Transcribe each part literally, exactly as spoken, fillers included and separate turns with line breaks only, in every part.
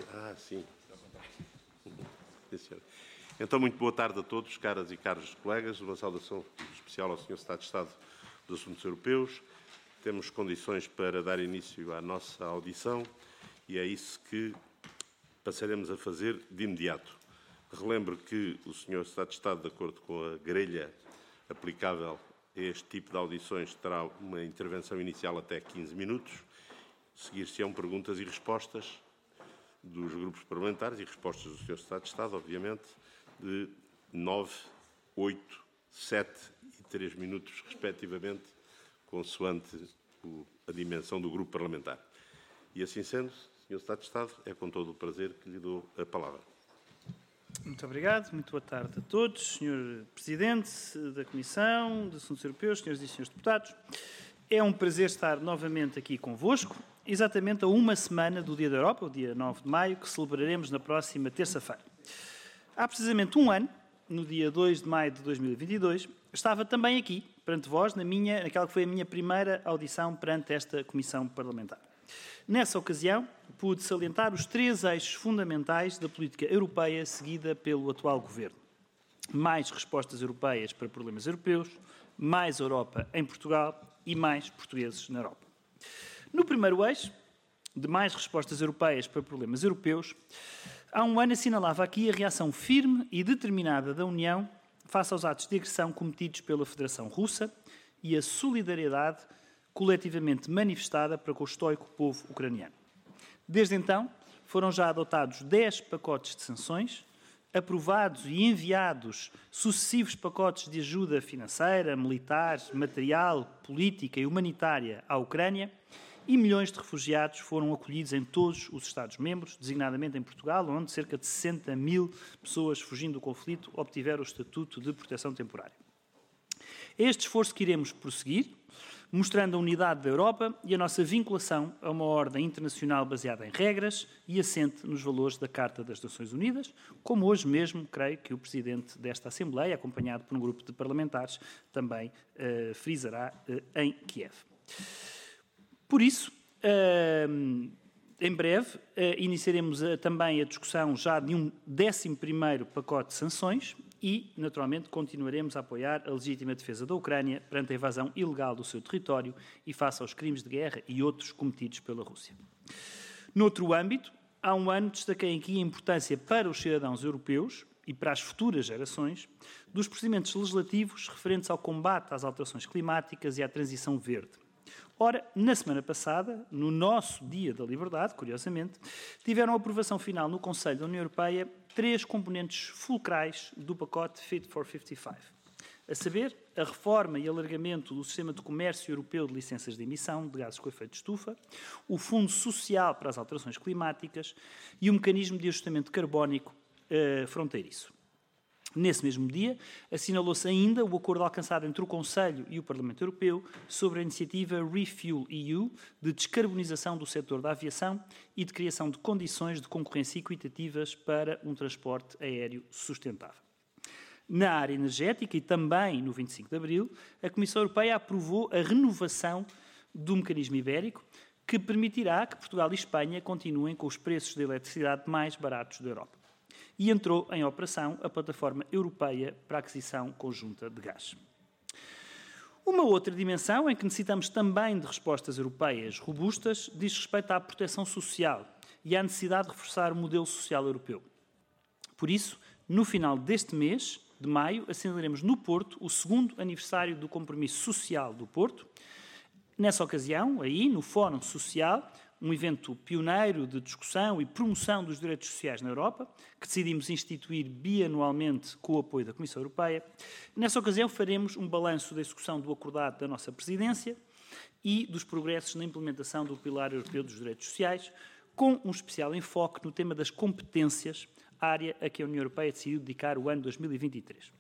Ah, sim. sim então, muito boa tarde a todos, caras e caros colegas. Uma saudação especial ao senhor Secretário de Estado dos Assuntos Europeus. Temos condições para dar início à nossa audição e é isso que passaremos a fazer de imediato. Relembro que o senhor Secretário de Estado, de acordo com a grelha aplicável a este tipo de audições, terá uma intervenção inicial até quinze minutos. Seguir-se-ão perguntas e respostas dos grupos parlamentares e respostas do senhor Secretário de Estado, obviamente, de nove, oito, sete e três minutos, respectivamente, consoante a dimensão do grupo parlamentar. E assim sendo, senhor Secretário de Estado, é com todo o prazer que lhe dou a palavra.
Muito obrigado, muito boa tarde a todos, senhor Presidente da Comissão de Assuntos Europeus, senhoras e senhores deputados. É um prazer estar novamente aqui convosco, exatamente a uma semana do Dia da Europa, o dia nove de maio, que celebraremos na próxima terça-feira. Há precisamente um ano, no dia dois de maio de dois mil e vinte e dois, estava também aqui, perante vós, na minha, naquela que foi a minha primeira audição perante esta Comissão Parlamentar. Nessa ocasião, pude salientar os três eixos fundamentais da política europeia seguida pelo atual Governo. Mais respostas europeias para problemas europeus, mais Europa em Portugal e mais portugueses na Europa. No primeiro eixo, de mais respostas europeias para problemas europeus, há um ano assinalava aqui a reação firme e determinada da União face aos atos de agressão cometidos pela Federação Russa e a solidariedade coletivamente manifestada para com o estoico povo ucraniano. Desde então, foram já adotados dez pacotes de sanções, aprovados e enviados sucessivos pacotes de ajuda financeira, militar, material, política e humanitária à Ucrânia, e milhões de refugiados foram acolhidos em todos os Estados-membros, designadamente em Portugal, onde cerca de sessenta mil pessoas fugindo do conflito obtiveram o estatuto de proteção temporária. É este esforço que iremos prosseguir, mostrando a unidade da Europa e a nossa vinculação a uma ordem internacional baseada em regras e assente nos valores da Carta das Nações Unidas, como hoje mesmo, creio que o Presidente desta Assembleia, acompanhado por um grupo de parlamentares, também uh, frisará uh, em Kiev. Por isso, uh, em breve, uh, iniciaremos uh, também a discussão já de um décimo primeiro pacote de sanções e, naturalmente, continuaremos a apoiar a legítima defesa da Ucrânia perante a invasão ilegal do seu território e face aos crimes de guerra e outros cometidos pela Rússia. Noutro âmbito, há um ano destaquei aqui a importância para os cidadãos europeus e para as futuras gerações dos procedimentos legislativos referentes ao combate às alterações climáticas e à transição verde. Ora, na semana passada, no nosso Dia da Liberdade, curiosamente, tiveram a aprovação final no Conselho da União Europeia três componentes fulcrais do pacote Fit for cinquenta e cinco, a saber, a reforma e alargamento do Sistema de Comércio Europeu de Licenças de Emissão de Gases com Efeito de Estufa, o Fundo Social para as Alterações Climáticas e o Mecanismo de Ajustamento Carbónico eh, Fronteiriço. Nesse mesmo dia, assinalou-se ainda o acordo alcançado entre o Conselho e o Parlamento Europeu sobre a iniciativa ReFuel E U de descarbonização do setor da aviação e de criação de condições de concorrência equitativas para um transporte aéreo sustentável. Na área energética e também no vinte e cinco de abril, a Comissão Europeia aprovou a renovação do mecanismo ibérico, que permitirá que Portugal e Espanha continuem com os preços de eletricidade mais baratos da Europa. E entrou em operação a Plataforma Europeia para a Aquisição Conjunta de Gás. Uma outra dimensão em que necessitamos também de respostas europeias robustas diz respeito à proteção social e à necessidade de reforçar o modelo social europeu. Por isso, no final deste mês, de maio, assinalaremos no Porto o segundo aniversário do Compromisso Social do Porto. Nessa ocasião, aí, no Fórum Social, um evento pioneiro de discussão e promoção dos direitos sociais na Europa, que decidimos instituir bianualmente com o apoio da Comissão Europeia. Nessa ocasião faremos um balanço da execução do acordado da nossa presidência e dos progressos na implementação do Pilar Europeu dos Direitos Sociais, com um especial enfoque no tema das competências, área a que a União Europeia decidiu dedicar o ano dois mil e vinte e três.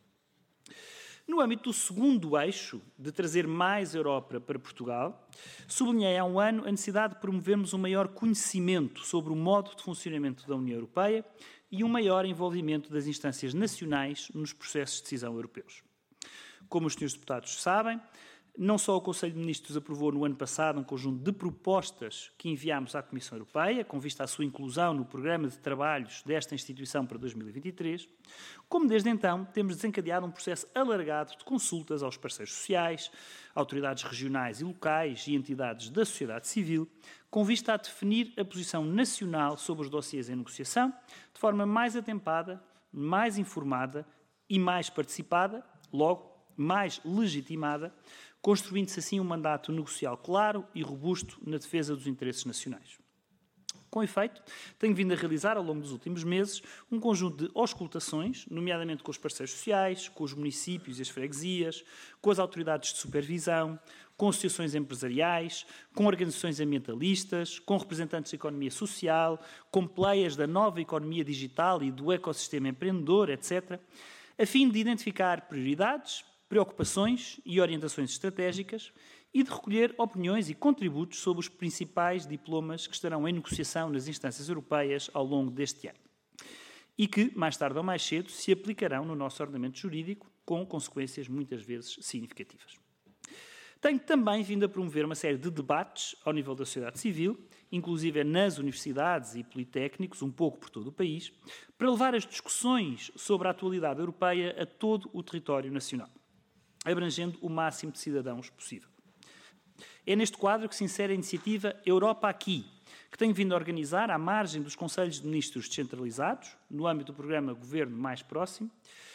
No âmbito do segundo eixo, de trazer mais Europa para Portugal, sublinhei há um ano a necessidade de promovermos um maior conhecimento sobre o modo de funcionamento da União Europeia e um maior envolvimento das instâncias nacionais nos processos de decisão europeus. Como os senhores deputados sabem, Não só o Conselho de Ministros aprovou no ano passado um conjunto de propostas que enviámos à Comissão Europeia, com vista à sua inclusão no programa de trabalhos desta instituição para dois mil e vinte e três, como desde então temos desencadeado um processo alargado de consultas aos parceiros sociais, autoridades regionais e locais e entidades da sociedade civil, com vista a definir a posição nacional sobre os dossiês em negociação, de forma mais atempada, mais informada e mais participada, logo mais legitimada, construindo-se assim um mandato negocial claro e robusto na defesa dos interesses nacionais. Com efeito, tenho vindo a realizar, ao longo dos últimos meses, um conjunto de auscultações, nomeadamente com os parceiros sociais, com os municípios e as freguesias, com as autoridades de supervisão, com associações empresariais, com organizações ambientalistas, com representantes da economia social, com players da nova economia digital e do ecossistema empreendedor, etcétera, a fim de identificar prioridades, preocupações e orientações estratégicas e de recolher opiniões e contributos sobre os principais diplomas que estarão em negociação nas instâncias europeias ao longo deste ano e que, mais tarde ou mais cedo, se aplicarão no nosso ordenamento jurídico com consequências muitas vezes significativas. Tenho também vindo a promover uma série de debates ao nível da sociedade civil, inclusive nas universidades e politécnicos, um pouco por todo o país, para levar as discussões sobre a atualidade europeia a todo o território nacional, abrangendo o máximo de cidadãos possível. É neste quadro que se insere a iniciativa Europa Aqui, que tenho vindo a organizar à margem dos Conselhos de Ministros descentralizados, no âmbito do programa Governo Mais Próximo,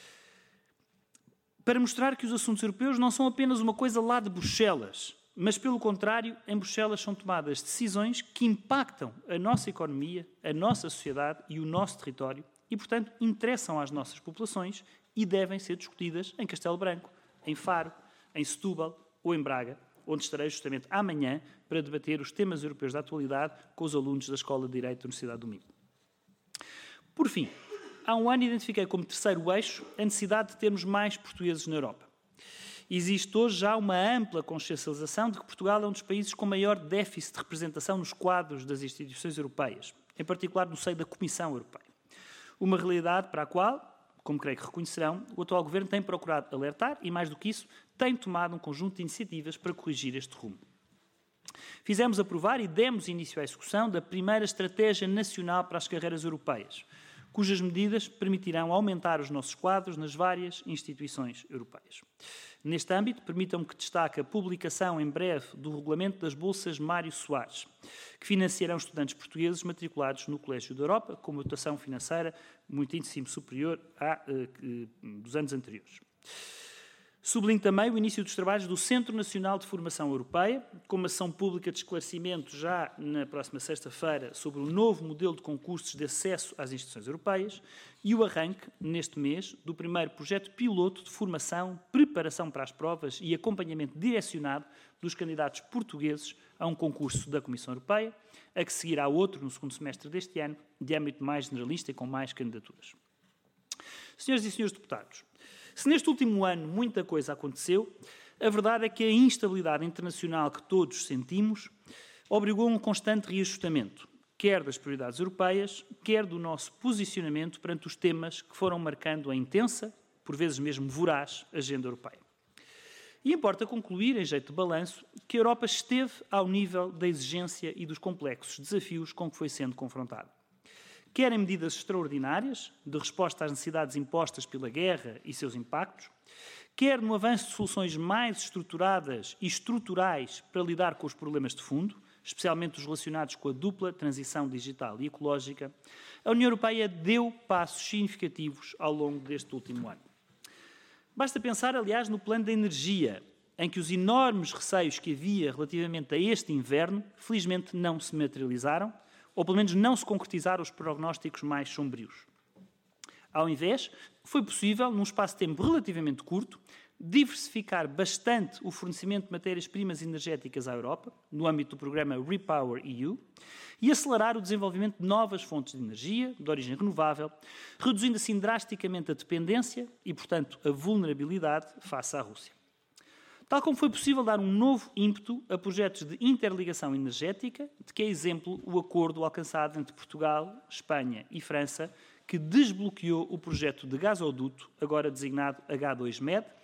para mostrar que os assuntos europeus não são apenas uma coisa lá de Bruxelas, mas, pelo contrário, em Bruxelas são tomadas decisões que impactam a nossa economia, a nossa sociedade e o nosso território e, portanto, interessam às nossas populações e devem ser discutidas em Castelo Branco, em Faro, em Setúbal ou em Braga, onde estarei justamente amanhã para debater os temas europeus da atualidade com os alunos da Escola de Direito da Universidade do Minho. Por fim, há um ano identifiquei como terceiro eixo a necessidade de termos mais portugueses na Europa. Existe hoje já uma ampla consciencialização de que Portugal é um dos países com maior déficit de representação nos quadros das instituições europeias, em particular no seio da Comissão Europeia. Uma realidade para a qual, como creio que reconhecerão, o atual Governo tem procurado alertar e, mais do que isso, tem tomado um conjunto de iniciativas para corrigir este rumo. Fizemos aprovar e demos início à execução da primeira Estratégia Nacional para as Carreiras Europeias, cujas medidas permitirão aumentar os nossos quadros nas várias instituições europeias. Neste âmbito, permitam-me que destaque a publicação em breve do regulamento das bolsas Mário Soares, que financiarão estudantes portugueses matriculados no Colégio da Europa, com uma dotação financeira muitíssimo superior à uh, dos anos anteriores. Sublinho também o início dos trabalhos do Centro Nacional de Formação Europeia, com uma ação pública de esclarecimento já na próxima sexta-feira sobre o novo modelo de concursos de acesso às instituições europeias e o arranque, neste mês, do primeiro projeto piloto de formação, preparação para as provas e acompanhamento direcionado dos candidatos portugueses a um concurso da Comissão Europeia, a que seguirá outro no segundo semestre deste ano, de âmbito mais generalista e com mais candidaturas. Senhoras e senhores deputados, se neste último ano muita coisa aconteceu, a verdade é que a instabilidade internacional que todos sentimos obrigou a um constante reajustamento, quer das prioridades europeias, quer do nosso posicionamento perante os temas que foram marcando a intensa, por vezes mesmo voraz, agenda europeia. E importa concluir, em jeito de balanço, que a Europa esteve ao nível da exigência e dos complexos desafios com que foi sendo confrontada. Quer em medidas extraordinárias, de resposta às necessidades impostas pela guerra e seus impactos, quer no avanço de soluções mais estruturadas e estruturais para lidar com os problemas de fundo, especialmente os relacionados com a dupla transição digital e ecológica, a União Europeia deu passos significativos ao longo deste último ano. Basta pensar, aliás, no plano da energia, em que os enormes receios que havia relativamente a este inverno, felizmente não se materializaram, ou pelo menos não se concretizaram os prognósticos mais sombrios. Ao invés, foi possível, num espaço de tempo relativamente curto, diversificar bastante o fornecimento de matérias-primas energéticas à Europa, no âmbito do programa Repower E U, e acelerar o desenvolvimento de novas fontes de energia, de origem renovável, reduzindo assim drasticamente a dependência e, portanto, a vulnerabilidade face à Rússia. Tal como foi possível dar um novo ímpeto a projetos de interligação energética, de que é exemplo o acordo alcançado entre Portugal, Espanha e França, que desbloqueou o projeto de gasoduto, agora designado H dois Med,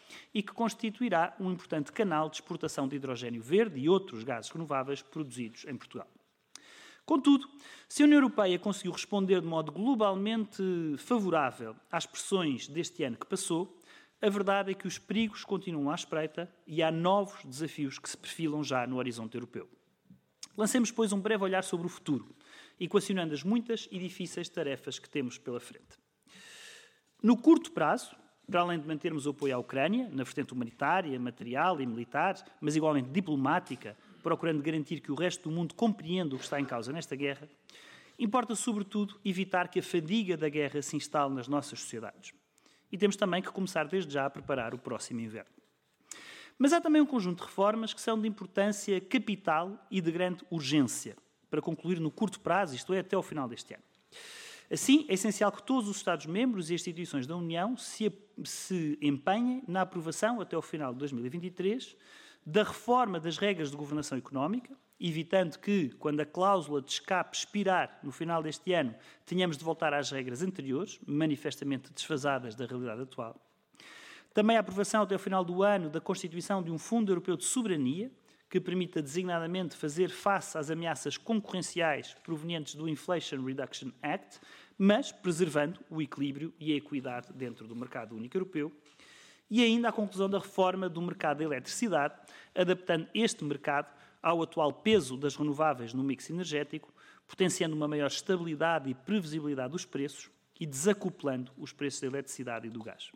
e que constituirá um importante canal de exportação de hidrogênio verde e outros gases renováveis produzidos em Portugal. Contudo, se a União Europeia conseguiu responder de modo globalmente favorável às pressões deste ano que passou, a verdade é que os perigos continuam à espreita e há novos desafios que se perfilam já no horizonte europeu. Lancemos, pois, um breve olhar sobre o futuro, equacionando as muitas e difíceis tarefas que temos pela frente. No curto prazo, para além de mantermos o apoio à Ucrânia, na vertente humanitária, material e militar, mas igualmente diplomática, procurando garantir que o resto do mundo compreenda o que está em causa nesta guerra, importa, sobretudo, evitar que a fadiga da guerra se instale nas nossas sociedades. E temos também que começar desde já a preparar o próximo inverno. Mas há também um conjunto de reformas que são de importância capital e de grande urgência, para concluir no curto prazo, isto é, até ao final deste ano. Assim, é essencial que todos os Estados-membros e instituições da União se, se empenhem na aprovação, até ao final de dois mil e vinte e três, da reforma das regras de governação económica, evitando que, quando a cláusula de escape expirar no final deste ano, tenhamos de voltar às regras anteriores, manifestamente desfasadas da realidade atual. Também a aprovação até ao final do ano da constituição de um Fundo Europeu de Soberania, que permita designadamente fazer face às ameaças concorrenciais provenientes do Inflation Reduction Act, mas preservando o equilíbrio e a equidade dentro do mercado único europeu. E ainda a conclusão da reforma do mercado da eletricidade, adaptando este mercado ao atual peso das renováveis no mix energético, potenciando uma maior estabilidade e previsibilidade dos preços e desacoplando os preços da eletricidade e do gás.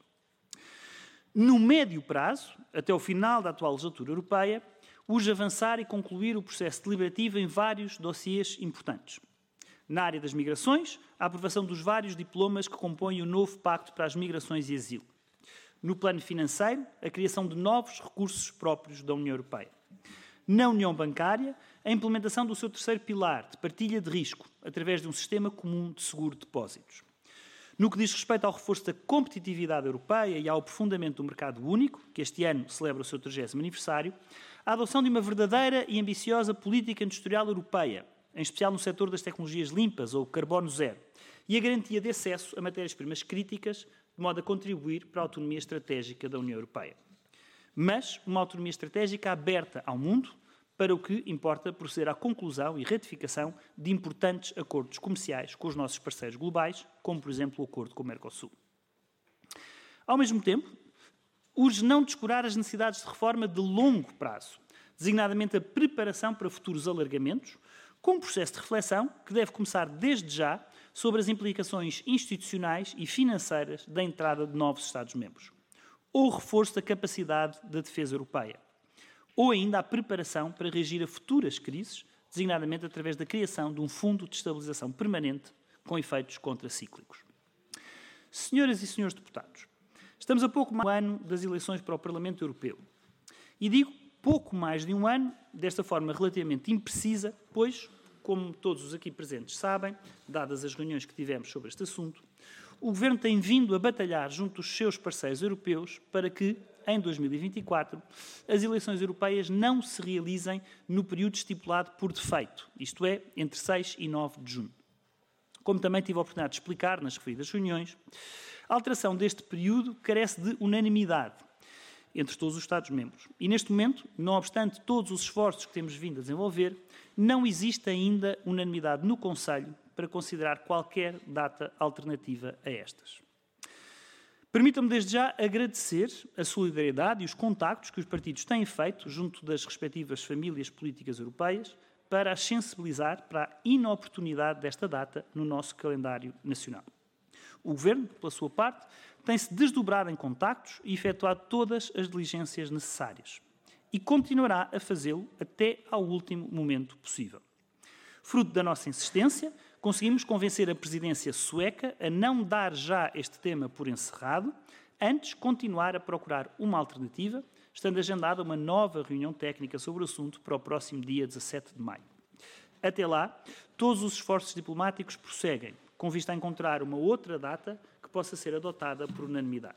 No médio prazo, até ao final da atual legislatura europeia, urge avançar e concluir o processo deliberativo em vários dossiês importantes. Na área das migrações, a aprovação dos vários diplomas que compõem o novo Pacto para as Migrações e Asilo. No plano financeiro, a criação de novos recursos próprios da União Europeia. Na União Bancária, a implementação do seu terceiro pilar de partilha de risco, através de um sistema comum de seguro de depósitos. No que diz respeito ao reforço da competitividade europeia e ao aprofundamento do mercado único, que este ano celebra o seu trigésimo aniversário, a adoção de uma verdadeira e ambiciosa política industrial europeia, em especial no setor das tecnologias limpas ou carbono zero, e a garantia de acesso a matérias-primas críticas, de modo a contribuir para a autonomia estratégica da União Europeia. Mas uma autonomia estratégica aberta ao mundo, para o que importa proceder à conclusão e ratificação de importantes acordos comerciais com os nossos parceiros globais, como, por exemplo, o acordo com o Mercosul. Ao mesmo tempo, urge não descurar as necessidades de reforma de longo prazo, designadamente a preparação para futuros alargamentos, com um processo de reflexão que deve começar desde já sobre as implicações institucionais e financeiras da entrada de novos Estados-membros, ou o reforço da capacidade da defesa europeia, ou ainda a preparação para reagir a futuras crises, designadamente através da criação de um fundo de estabilização permanente com efeitos contracíclicos. Senhoras e senhores deputados, estamos a pouco mais de um ano das eleições para o Parlamento Europeu. E digo pouco mais de um ano, desta forma relativamente imprecisa, pois, como todos os aqui presentes sabem, dadas as reuniões que tivemos sobre este assunto, o Governo tem vindo a batalhar junto dos seus parceiros europeus para que, em dois mil e vinte e quatro, as eleições europeias não se realizem no período estipulado por defeito, isto é, entre seis e nove de junho. Como também tive a oportunidade de explicar nas referidas reuniões, a alteração deste período carece de unanimidade entre todos os Estados-membros. E, neste momento, não obstante todos os esforços que temos vindo a desenvolver, não existe ainda unanimidade no Conselho para considerar qualquer data alternativa a estas. Permitam-me desde já agradecer a solidariedade e os contactos que os partidos têm feito junto das respectivas famílias políticas europeias para as sensibilizar para a inoportunidade desta data no nosso calendário nacional. O Governo, pela sua parte, tem-se desdobrado em contactos e efetuado todas as diligências necessárias e continuará a fazê-lo até ao último momento possível. Fruto da nossa insistência, conseguimos convencer a presidência sueca a não dar já este tema por encerrado, antes continuar a procurar uma alternativa, estando agendada uma nova reunião técnica sobre o assunto para o próximo dia dezassete de maio. Até lá, todos os esforços diplomáticos prosseguem, com vista a encontrar uma outra data que possa ser adotada por unanimidade.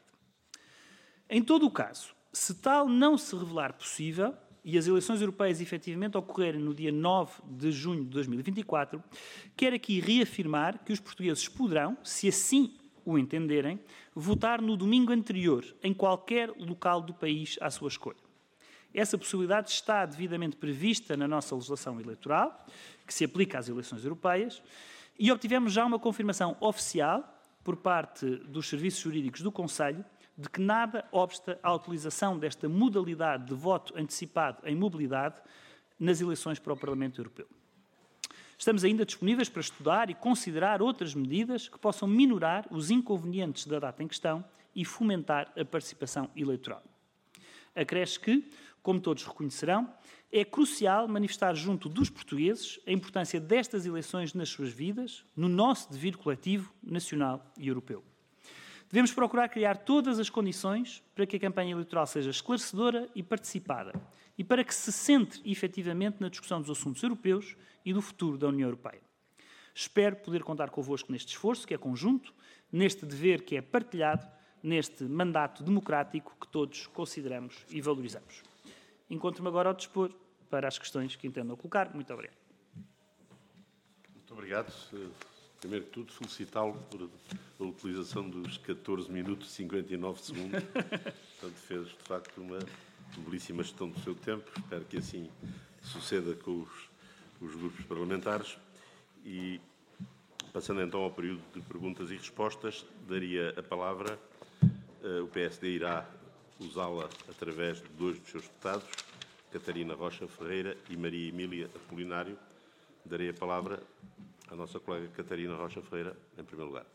Em todo o caso, se tal não se revelar possível e as eleições europeias efetivamente ocorrerem no dia nove de junho de dois mil e vinte e quatro, quero aqui reafirmar que os portugueses poderão, se assim o entenderem, votar no domingo anterior, em qualquer local do país à sua escolha. Essa possibilidade está devidamente prevista na nossa legislação eleitoral, que se aplica às eleições europeias, e obtivemos já uma confirmação oficial, por parte dos serviços jurídicos do Conselho, de que nada obsta à utilização desta modalidade de voto antecipado em mobilidade nas eleições para o Parlamento Europeu. Estamos ainda disponíveis para estudar e considerar outras medidas que possam minorar os inconvenientes da data em questão e fomentar a participação eleitoral. Acresce que, como todos reconhecerão, é crucial manifestar junto dos portugueses a importância destas eleições nas suas vidas, no nosso devir coletivo, nacional e europeu. Devemos procurar criar todas as condições para que a campanha eleitoral seja esclarecedora e participada e para que se centre efetivamente na discussão dos assuntos europeus e do futuro da União Europeia. Espero poder contar convosco neste esforço, que é conjunto, neste dever que é partilhado, neste mandato democrático que todos consideramos e valorizamos. Encontro-me agora ao dispor para as questões que entendam colocar. Muito obrigado.
Muito obrigado. Primeiro de tudo, felicitá-lo por a utilização dos catorze minutos e cinquenta e nove segundos. Portanto, fez, de facto, uma belíssima gestão do seu tempo. Espero que assim suceda com os, os grupos parlamentares. E, passando então ao período de perguntas e respostas, daria a palavra. Uh, o P S D irá usá-la através de dois dos seus deputados, Catarina Rocha Ferreira e Maria Emília Apolinário. Darei a palavra à nossa colega Catarina Rocha Ferreira, em primeiro lugar.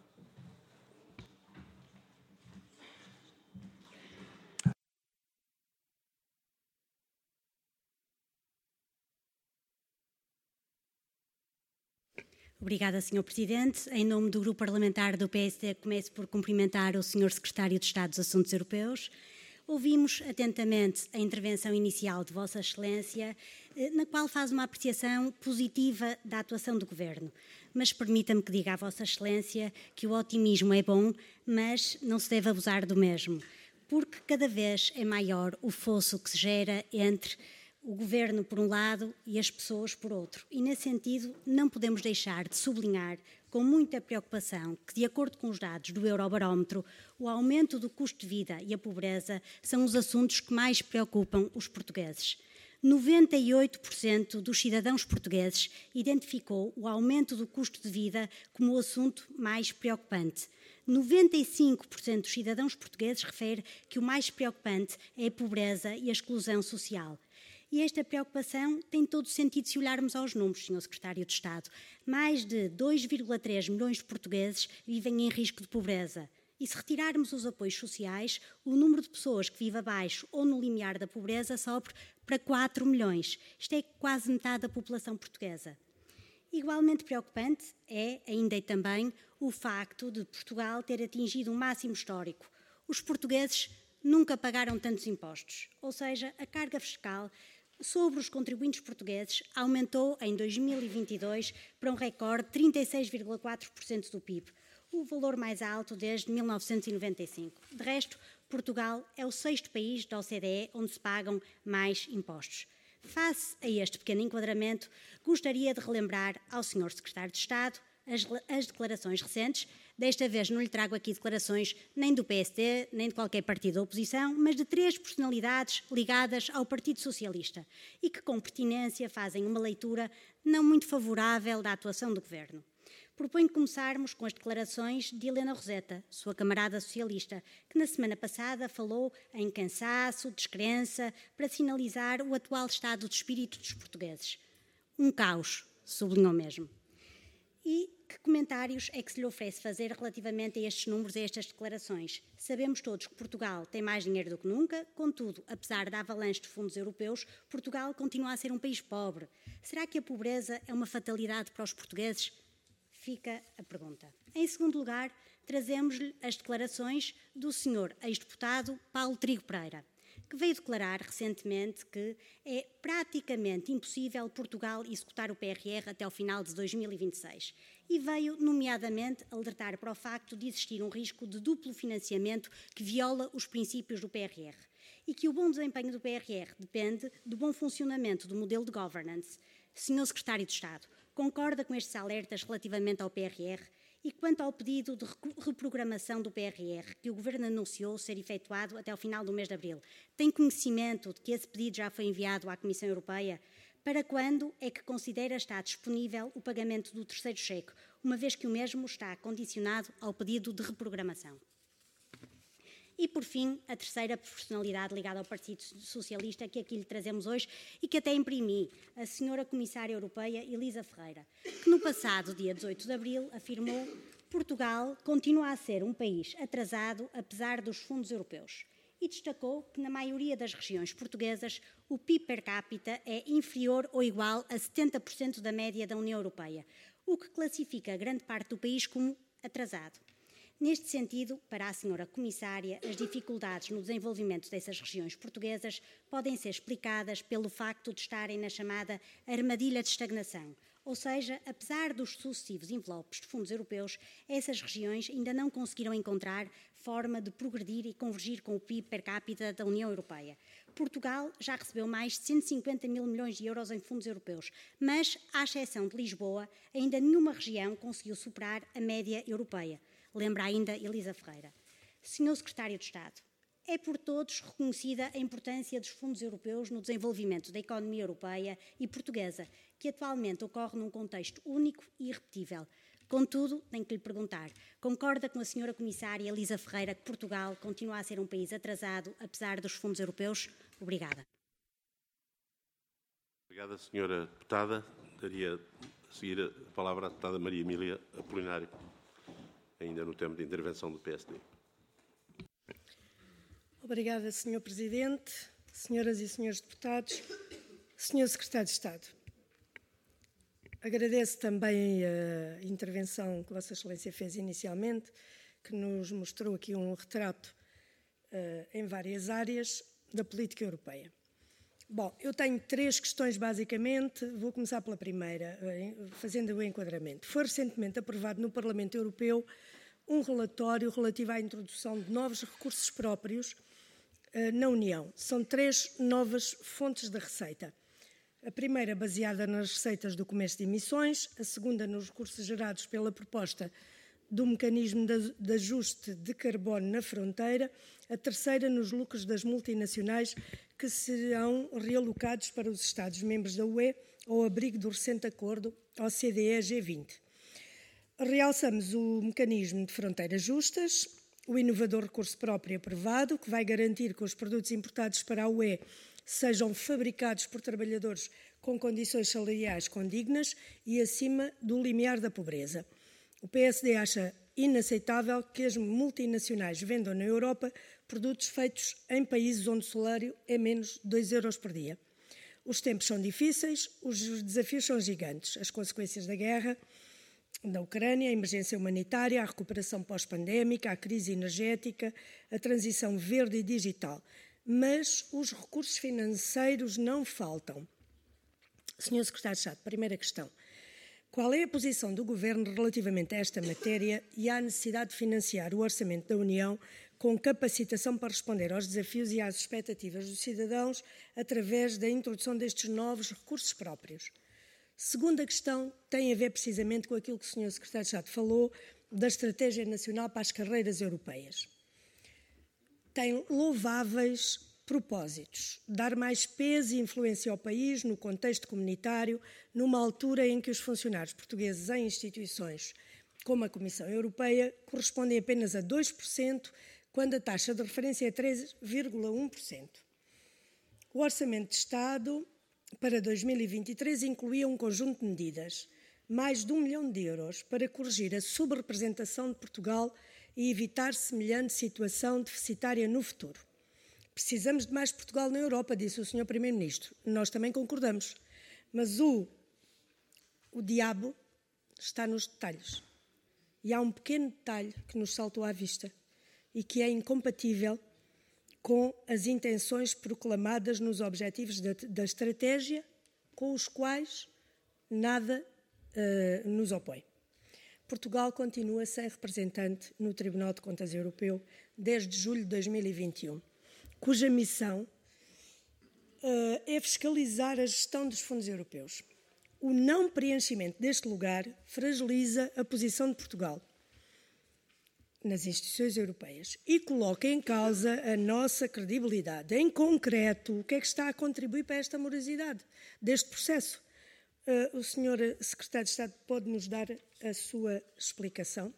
Obrigada, senhor Presidente. Em nome do Grupo Parlamentar do P S D, começo por cumprimentar o senhor Secretário de Estado dos Assuntos Europeus. Ouvimos atentamente a intervenção inicial de Vossa Excelência, na qual faz uma apreciação positiva da atuação do Governo. Mas permita-me que diga à Vossa Excelência que o otimismo é bom, mas não se deve abusar do mesmo, porque cada vez é maior o fosso que se gera entre o Governo por um lado e as pessoas por outro. E, nesse sentido, não podemos deixar de sublinhar com muita preocupação que, de acordo com os dados do Eurobarómetro, o aumento do custo de vida e a pobreza são os assuntos que mais preocupam os portugueses. noventa e oito por cento dos cidadãos portugueses identificou o aumento do custo de vida como o assunto mais preocupante. noventa e cinco por cento dos cidadãos portugueses refere que o mais preocupante é a pobreza e a exclusão social. E esta preocupação tem todo o sentido se olharmos aos números, senhor Secretário de Estado. Mais de dois vírgula três milhões de portugueses vivem em risco de pobreza. E se retirarmos os apoios sociais, o número de pessoas que vive abaixo ou no limiar da pobreza sobe para quatro milhões. Isto é quase metade da população portuguesa. Igualmente preocupante é, ainda e também, o facto de Portugal ter atingido um máximo histórico. Os portugueses nunca pagaram tantos impostos, ou seja, a carga fiscal sobre os contribuintes portugueses aumentou em dois mil e vinte e dois para um recorde de trinta e seis vírgula quatro por cento do P I B, o valor mais alto desde mil novecentos e noventa e cinco. De resto, Portugal é o sexto país da O C D E onde se pagam mais impostos. Face a este pequeno enquadramento, gostaria de relembrar ao senhor Secretário de Estado as, as declarações recentes. Desta vez não lhe trago aqui declarações nem do P S D, nem de qualquer partido da oposição, mas de três personalidades ligadas ao Partido Socialista e que, com pertinência, fazem uma leitura não muito favorável da atuação do Governo. Proponho começarmos com as declarações de Helena Roseta, sua camarada socialista, que na semana passada falou em cansaço, descrença, para sinalizar o atual estado de espírito dos portugueses. Um caos, sublinhou mesmo. E que comentários é que se lhe oferece fazer relativamente a estes números e a estas declarações? Sabemos todos que Portugal tem mais dinheiro do que nunca, contudo, apesar da avalanche de fundos europeus, Portugal continua a ser um país pobre. Será que a pobreza é uma fatalidade para os portugueses? Fica a pergunta. Em segundo lugar, trazemos-lhe as declarações do senhor ex-deputado Paulo Trigo Pereira, que veio declarar recentemente que é praticamente impossível Portugal executar o P R R até ao final de dois mil e vinte e seis e veio, nomeadamente, alertar para o facto de existir um risco de duplo financiamento que viola os princípios do P R R e que o bom desempenho do P R R depende do bom funcionamento do modelo de governance. senhor Secretário de Estado, concorda com estes alertas relativamente ao P R R E quanto ao pedido de reprogramação do P R R, que o Governo anunciou ser efetuado até ao final do mês de abril, tem conhecimento de que esse pedido já foi enviado à Comissão Europeia? Para quando é que considera estar disponível o pagamento do terceiro cheque, uma vez que o mesmo está condicionado ao pedido de reprogramação? E, por fim, a terceira personalidade ligada ao Partido Socialista, que aqui lhe trazemos hoje e que até imprimi, a senhora Comissária Europeia Elisa Ferreira, que no passado dia dezoito de abril afirmou que Portugal continua a ser um país atrasado apesar dos fundos europeus e destacou que na maioria das regiões portuguesas o P I B per capita é inferior ou igual a setenta por cento da média da União Europeia, o que classifica grande parte do país como atrasado. Neste sentido, para a senhora Comissária, as dificuldades no desenvolvimento dessas regiões portuguesas podem ser explicadas pelo facto de estarem na chamada armadilha de estagnação, ou seja, apesar dos sucessivos envelopes de fundos europeus, essas regiões ainda não conseguiram encontrar forma de progredir e convergir com o P I B per capita da União Europeia. Portugal já recebeu mais de cento e cinquenta mil milhões de euros em fundos europeus, mas, à exceção de Lisboa, ainda nenhuma região conseguiu superar a média europeia. Lembra ainda Elisa Ferreira. senhor Secretário de Estado, é por todos reconhecida a importância dos fundos europeus no desenvolvimento da economia europeia e portuguesa, que atualmente ocorre num contexto único e irrepetível. Contudo, tenho que lhe perguntar, concorda com a senhora Comissária Elisa Ferreira que Portugal continua a ser um país atrasado, apesar dos fundos europeus? Obrigada.
Obrigada, senhora Deputada. Daria a seguir a palavra à Deputada Maria Emília Apolinário, ainda no tempo de intervenção do P S D.
Obrigada, senhor Presidente, senhoras e senhores deputados, senhor Secretário de Estado. Agradeço também a intervenção que Vossa Excelência fez inicialmente, que nos mostrou aqui um retrato uh, em várias áreas da política europeia. Bom, eu tenho três questões basicamente, vou começar pela primeira, fazendo o enquadramento. Foi recentemente aprovado no Parlamento Europeu um relatório relativo à introdução de novos recursos próprios uh, na União. São três novas fontes de receita. A primeira baseada nas receitas do comércio de emissões, a segunda nos recursos gerados pela proposta do mecanismo de, de ajuste de carbono na fronteira, a terceira nos lucros das multinacionais que serão realocados para os Estados-membros da U E ao abrigo do recente acordo O C D E G vinte. Realçamos o mecanismo de fronteiras justas, o inovador recurso próprio aprovado, que vai garantir que os produtos importados para a U E sejam fabricados por trabalhadores com condições salariais condignas e acima do limiar da pobreza. O P S D acha inaceitável que as multinacionais vendam na Europa produtos feitos em países onde o salário é menos de dois euros por dia. Os tempos são difíceis, os desafios são gigantes. As consequências da guerra da Ucrânia, a emergência humanitária, a recuperação pós-pandémica, a crise energética, a transição verde e digital. Mas os recursos financeiros não faltam. senhor Secretário de Estado, primeira questão. Qual é a posição do Governo relativamente a esta matéria e à necessidade de financiar o Orçamento da União com capacitação para responder aos desafios e às expectativas dos cidadãos através da introdução destes novos recursos próprios? Segunda questão tem a ver precisamente com aquilo que o senhor Secretário de Estado falou da Estratégia Nacional para as Carreiras Europeias. Tem louváveis propósitos, dar mais peso e influência ao país no contexto comunitário, numa altura em que os funcionários portugueses em instituições como a Comissão Europeia correspondem apenas a dois por cento, quando a taxa de referência é três vírgula um por cento. O Orçamento de Estado para dois mil e vinte e três incluía um conjunto de medidas, mais de um milhão de euros, para corrigir a subrepresentação de Portugal e evitar semelhante situação deficitária no futuro. Precisamos de mais Portugal na Europa, disse o senhor Primeiro-Ministro. Nós também concordamos. Mas o, o diabo está nos detalhes. E há um pequeno detalhe que nos saltou à vista e que é incompatível com as intenções proclamadas nos objetivos da, da estratégia, com os quais nada uh, nos opõe. Portugal continua sem representante no Tribunal de Contas Europeu desde julho de dois mil e vinte e um, cuja missão uh, é fiscalizar a gestão dos fundos europeus. O não preenchimento deste lugar fragiliza a posição de Portugal. nas instituições europeias e coloca em causa a nossa credibilidade. Em concreto, o que é que está a contribuir para esta morosidade deste processo? Uh, o senhor Secretário de Estado pode nos dar a sua explicação?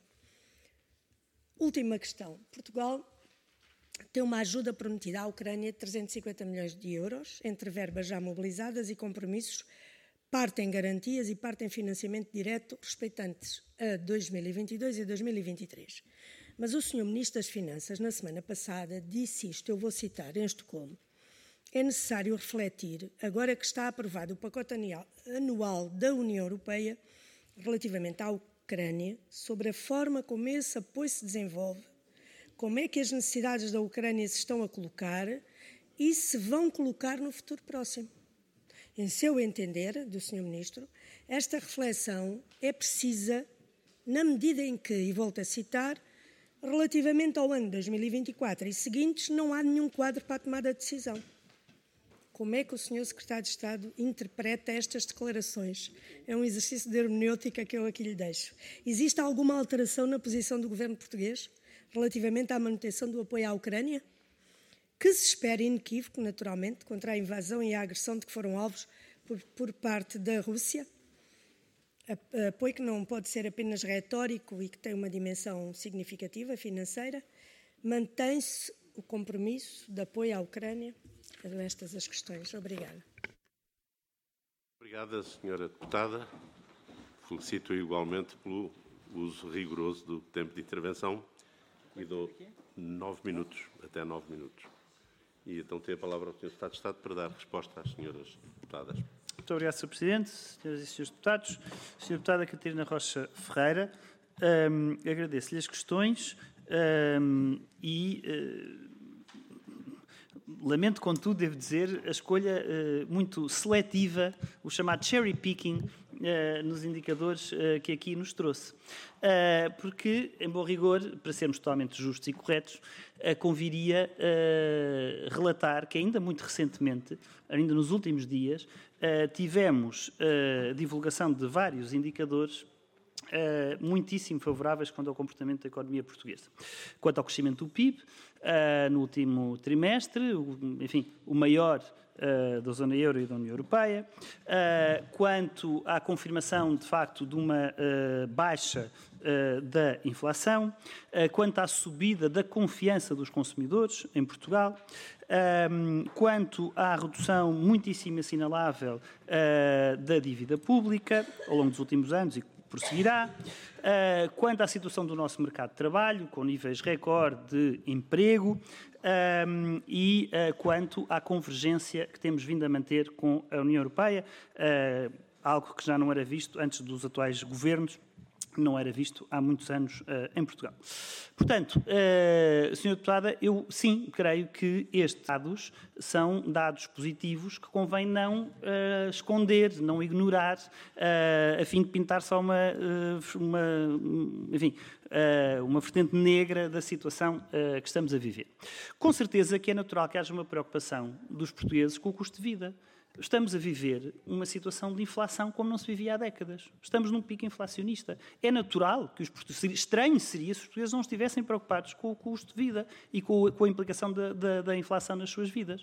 Última questão. Portugal tem uma ajuda prometida à Ucrânia de trezentos e cinquenta milhões de euros, entre verbas já mobilizadas e compromissos, parte em garantias e parte em financiamento direto, respeitantes a dois mil e vinte e dois e dois mil e vinte e três. Mas o senhor Ministro das Finanças, na semana passada, disse isto, eu vou citar em Estocolmo: é necessário refletir, agora que está aprovado o pacote anual da União Europeia relativamente à Ucrânia, sobre a forma como esse apoio se desenvolve, como é que as necessidades da Ucrânia se estão a colocar e se vão colocar no futuro próximo. Em seu entender, do senhor Ministro, esta reflexão é precisa na medida em que, e volto a citar, relativamente ao ano dois mil e vinte e quatro e seguintes, não há nenhum quadro para a tomada de decisão. Como é que o senhor Secretário de Estado interpreta estas declarações? É um exercício de hermenêutica que eu aqui lhe deixo. Existe alguma alteração na posição do governo português relativamente à manutenção do apoio à Ucrânia? Que se espera inequívoco, naturalmente, contra a invasão e a agressão de que foram alvos por, por parte da Rússia? Apoio que não pode ser apenas retórico e que tem uma dimensão significativa, financeira. Mantém-se o compromisso de apoio à Ucrânia? Eram estas as questões. Obrigada.
Obrigada, senhora Deputada. Felicito igualmente pelo uso rigoroso do tempo de intervenção e dou nove minutos, até nove minutos. E então tem a palavra o senhor Secretário de Estado para dar resposta às senhoras deputadas.
Muito obrigado, senhor Presidente, senhoras e senhores deputados. senhora Deputada Catarina Rocha Ferreira, um, agradeço-lhe as questões um, e uh, lamento, contudo, devo dizer, a escolha uh, muito seletiva, o chamado cherry picking, uh, nos indicadores uh, que aqui nos trouxe. Uh, porque, em bom rigor, para sermos totalmente justos e corretos, uh, conviria uh, relatar que ainda muito recentemente, ainda nos últimos dias, uh, tivemos a uh, divulgação de vários indicadores Uh, muitíssimo favoráveis quanto ao comportamento da economia portuguesa. Quanto ao crescimento do P I B, uh, no último trimestre, o, enfim, o maior uh, da zona euro e da União Europeia. Uh, quanto à confirmação, de facto, de uma uh, baixa uh, da inflação. Uh, quanto à subida da confiança dos consumidores em Portugal. Um, quanto à redução muitíssimo assinalável uh, da dívida pública ao longo dos últimos anos e prosseguirá. Uh, quanto à situação do nosso mercado de trabalho, com níveis recorde de emprego, um, e uh, quanto à convergência que temos vindo a manter com a União Europeia, uh, algo que já não era visto antes dos atuais governos, não era visto há muitos anos uh, em Portugal. Portanto, uh, senhora Deputada, eu sim creio que estes dados são dados positivos que convém não uh, esconder, não ignorar, uh, a fim de pintar só uma, uh, uma, enfim, uh, uma vertente negra da situação uh, que estamos a viver. Com certeza que é natural que haja uma preocupação dos portugueses com o custo de vida. Estamos a viver uma situação de inflação como não se vivia há décadas. Estamos num pico inflacionista. É natural que os portugueses... Estranho seria se os portugueses não estivessem preocupados com o custo de vida e com a, com a implicação da, da, da inflação nas suas vidas.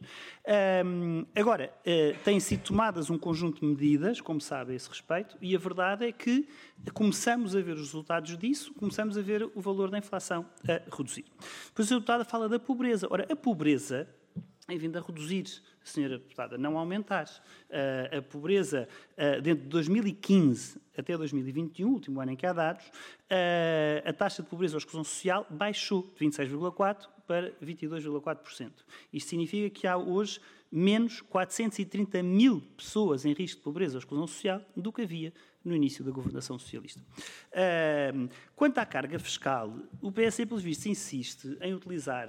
Um, agora, uh, têm sido tomadas um conjunto de medidas, como sabe, a esse respeito, e a verdade é que começamos a ver os resultados disso, começamos a ver o valor da inflação a reduzir. Depois a senhora deputada fala da pobreza. Ora, a pobreza tem vindo a reduzir, senhora Deputada, não a aumentar. Uh, a pobreza, uh, dentro de dois mil e quinze até dois mil e vinte e um, último ano em que há dados, uh, a taxa de pobreza ou exclusão social baixou de vinte e seis vírgula quatro por cento para vinte e dois vírgula quatro por cento. Isto significa que há hoje menos quatrocentos e trinta mil pessoas em risco de pobreza ou exclusão social do que havia no início da governação socialista. Uh, quanto à carga fiscal, o P S E, pelos vistos, insiste em utilizar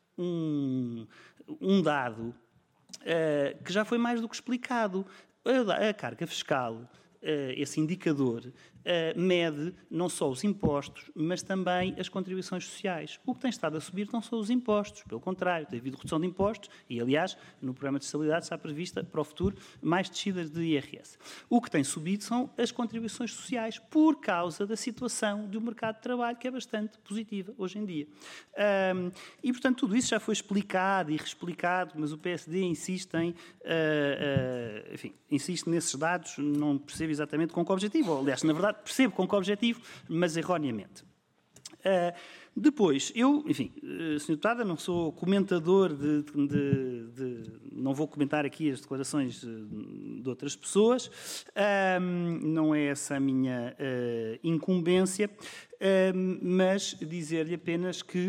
um, um dado uh, que já foi mais do que explicado. A, a carga fiscal, uh, esse indicador, uh, mede não só os impostos, mas também as contribuições sociais. O que tem estado a subir não são os impostos, pelo contrário, tem havido redução de impostos e, aliás, no programa de estabilidade está prevista para o futuro mais descidas de I R S. O que tem subido são as contribuições sociais por causa da situação do mercado de trabalho, que é bastante positiva hoje em dia. Um, e, portanto, tudo isso já foi explicado e reexplicado, mas o P S D insiste em, uh, uh, enfim, insiste nesses dados, não percebo exatamente com que objetivo, ou, aliás, na verdade, percebo com que objetivo, mas erroneamente. Uh, depois, eu, enfim, uh, senhor Deputada, não sou comentador de, de, de... Não vou comentar aqui as declarações de, de outras pessoas, uh, não é essa a minha uh, incumbência, uh, mas dizer-lhe apenas que,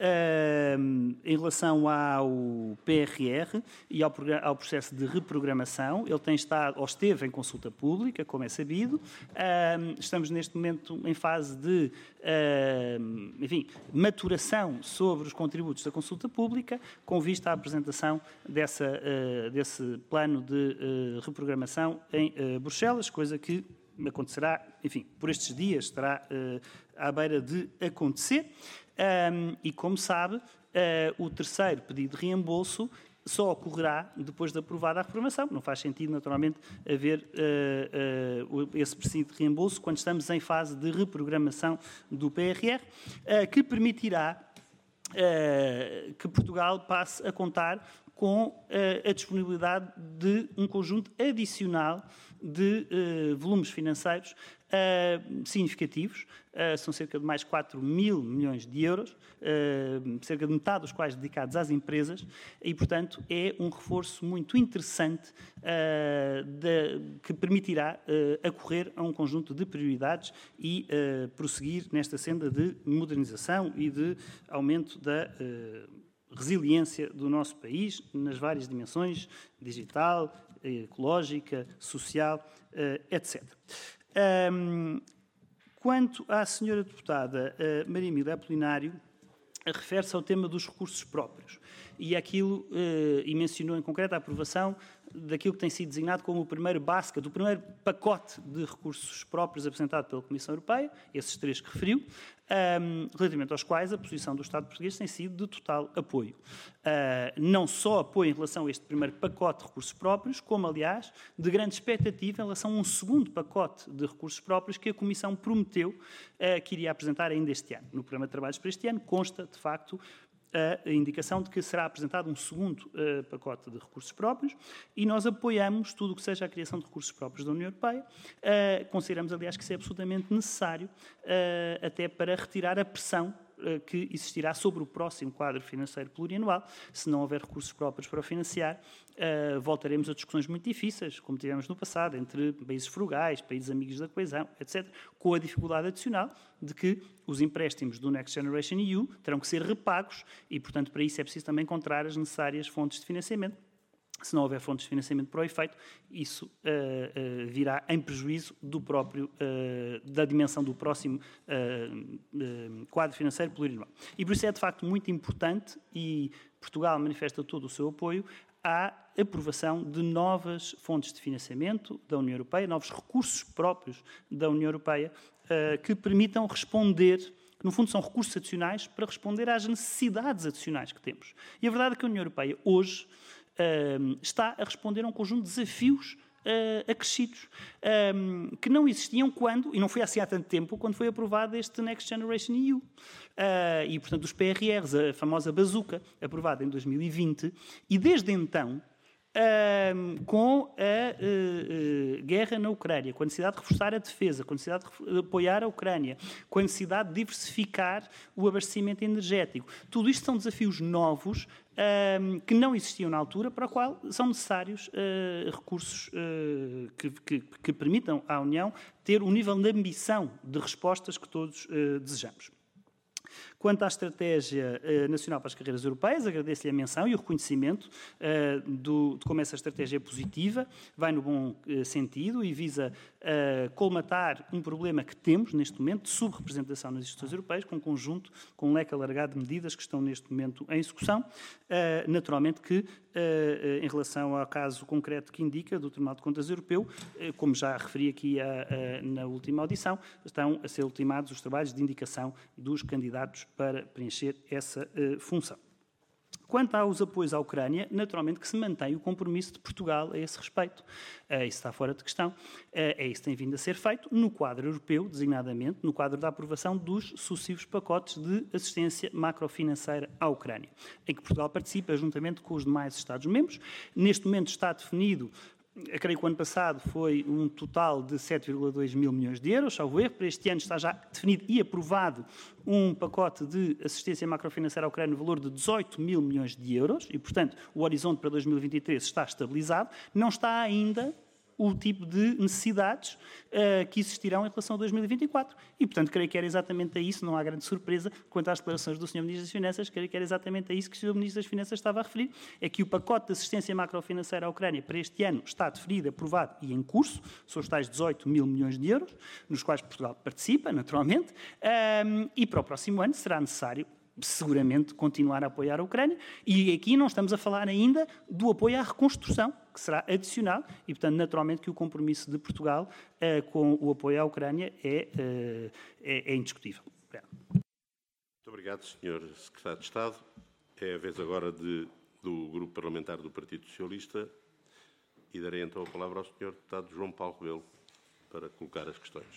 Uh, em relação ao P R R e ao, ao processo de reprogramação, ele tem estado, ou esteve em consulta pública, como é sabido. Uh, estamos neste momento em fase de uh, enfim, maturação sobre os contributos da consulta pública, com vista à apresentação dessa, uh, desse plano de uh, reprogramação em uh, Bruxelas, coisa que acontecerá, enfim, por estes dias, estará uh, à beira de acontecer. Um, e, como sabe, uh, o terceiro pedido de reembolso só ocorrerá depois de aprovada a reprogramação. Não faz sentido, naturalmente, haver uh, uh, esse pedido de reembolso quando estamos em fase de reprogramação do P R R, uh, que permitirá uh, que Portugal passe a contar com uh, a disponibilidade de um conjunto adicional de uh, volumes financeiros uh, significativos. Uh, são cerca de mais quatro mil milhões de euros, uh, cerca de metade dos quais dedicados às empresas, e, portanto, é um reforço muito interessante uh, de, que permitirá uh, acorrer a um conjunto de prioridades e uh, prosseguir nesta senda de modernização e de aumento da uh, resiliência do nosso país nas várias dimensões, digital, ecológica, social, uh, etcétera. Um, quanto à senhora deputada uh, Maria Emília Apolinário, refere-se ao tema dos recursos próprios e aquilo, uh, e mencionou em concreto a aprovação daquilo que tem sido designado como o primeiro basket, o primeiro pacote de recursos próprios apresentado pela Comissão Europeia, esses três que referiu, um, relativamente aos quais a posição do Estado português tem sido de total apoio. Uh, não só apoio em relação a este primeiro pacote de recursos próprios, como, aliás, de grande expectativa em relação a um segundo pacote de recursos próprios que a Comissão prometeu uh, que iria apresentar ainda este ano. No programa de trabalhos para este ano consta, de facto, a indicação de que será apresentado um segundo uh, pacote de recursos próprios e nós apoiamos tudo o que seja a criação de recursos próprios da União Europeia. Uh, consideramos, aliás, que isso é absolutamente necessário uh, até para retirar a pressão uh, que existirá sobre o próximo quadro financeiro plurianual. Se não houver recursos próprios para o financiar, uh, voltaremos a discussões muito difíceis, como tivemos no passado, entre países frugais, países amigos da coesão, etcétera, com a dificuldade adicional de que os empréstimos do Next Generation E U terão que ser repagos e, portanto, para isso é preciso também encontrar as necessárias fontes de financiamento. Se não houver fontes de financiamento para o efeito, isso uh, uh, virá em prejuízo do próprio, uh, da dimensão do próximo uh, uh, quadro financeiro plurianual. E por isso é, de facto, muito importante, e Portugal manifesta todo o seu apoio, à aprovação de novas fontes de financiamento da União Europeia, novos recursos próprios da União Europeia, uh, que permitam responder, que no fundo são recursos adicionais, para responder às necessidades adicionais que temos. E a verdade é que a União Europeia, hoje, uh, está a responder a um conjunto de desafios uh, acrescidos, um, que não existiam quando, e não foi assim há tanto tempo, quando foi aprovado este Next Generation E U. Uh, e, portanto, os P R Rs, a famosa bazuca, aprovada em dois mil e vinte, e desde então, uh, com a uh, uh, guerra na Ucrânia, com a necessidade de reforçar a defesa, com a necessidade de apoiar a Ucrânia, com a necessidade de diversificar o abastecimento energético. Tudo isto são desafios novos uh, que não existiam na altura, para o qual são necessários uh, recursos uh, que, que, que permitam à União ter o nível de ambição de respostas que todos uh, desejamos. Quanto à Estratégia uh, Nacional para as Carreiras Europeias, agradeço-lhe a menção e o reconhecimento uh, do, de como essa estratégia é positiva, vai no bom uh, sentido e visa uh, colmatar um problema que temos neste momento de subrepresentação nas instituições europeias, com um conjunto, com um leque alargado de medidas que estão neste momento em execução. Uh, naturalmente que, uh, em relação ao caso concreto que indica do Tribunal de Contas Europeu, uh, como já referi aqui a, a, na última audição, estão a ser ultimados os trabalhos de indicação dos candidatos para preencher essa uh, função. Quanto aos apoios à Ucrânia, naturalmente que se mantém o compromisso de Portugal a esse respeito. Uh, isso está fora de questão. Uh, é isso que tem vindo a ser feito no quadro europeu, designadamente, no quadro da aprovação dos sucessivos pacotes de assistência macrofinanceira à Ucrânia, em que Portugal participa juntamente com os demais Estados-membros. Neste momento está definido, eu creio que o ano passado foi um total de sete vírgula dois mil milhões de euros, salvo erro. Para este ano está já definido e aprovado um pacote de assistência macrofinanceira à Ucrânia no valor de dezoito mil milhões de euros e, portanto, o horizonte para dois mil e vinte e três está estabilizado. Não está ainda o tipo de necessidades uh, que existirão em relação a dois mil e vinte e quatro. E, portanto, creio que era exatamente a isso, não há grande surpresa quanto às declarações do senhor Ministro das Finanças, creio que era exatamente a isso que o senhor Ministro das Finanças estava a referir, é que o pacote de assistência macrofinanceira à Ucrânia para este ano está definido, aprovado e em curso, são os tais dezoito mil milhões de euros, nos quais Portugal participa, naturalmente, um, e para o próximo ano será necessário seguramente continuar a apoiar a Ucrânia, e aqui não estamos a falar ainda do apoio à reconstrução, que será adicional, e portanto naturalmente que o compromisso de Portugal uh, com o apoio à Ucrânia é, uh, é, é indiscutível. Obrigado.
Muito obrigado, senhor Secretário de Estado. É a vez agora de, do Grupo Parlamentar do Partido Socialista, e darei então a palavra ao senhor Deputado João Paulo Rebelo para colocar as questões.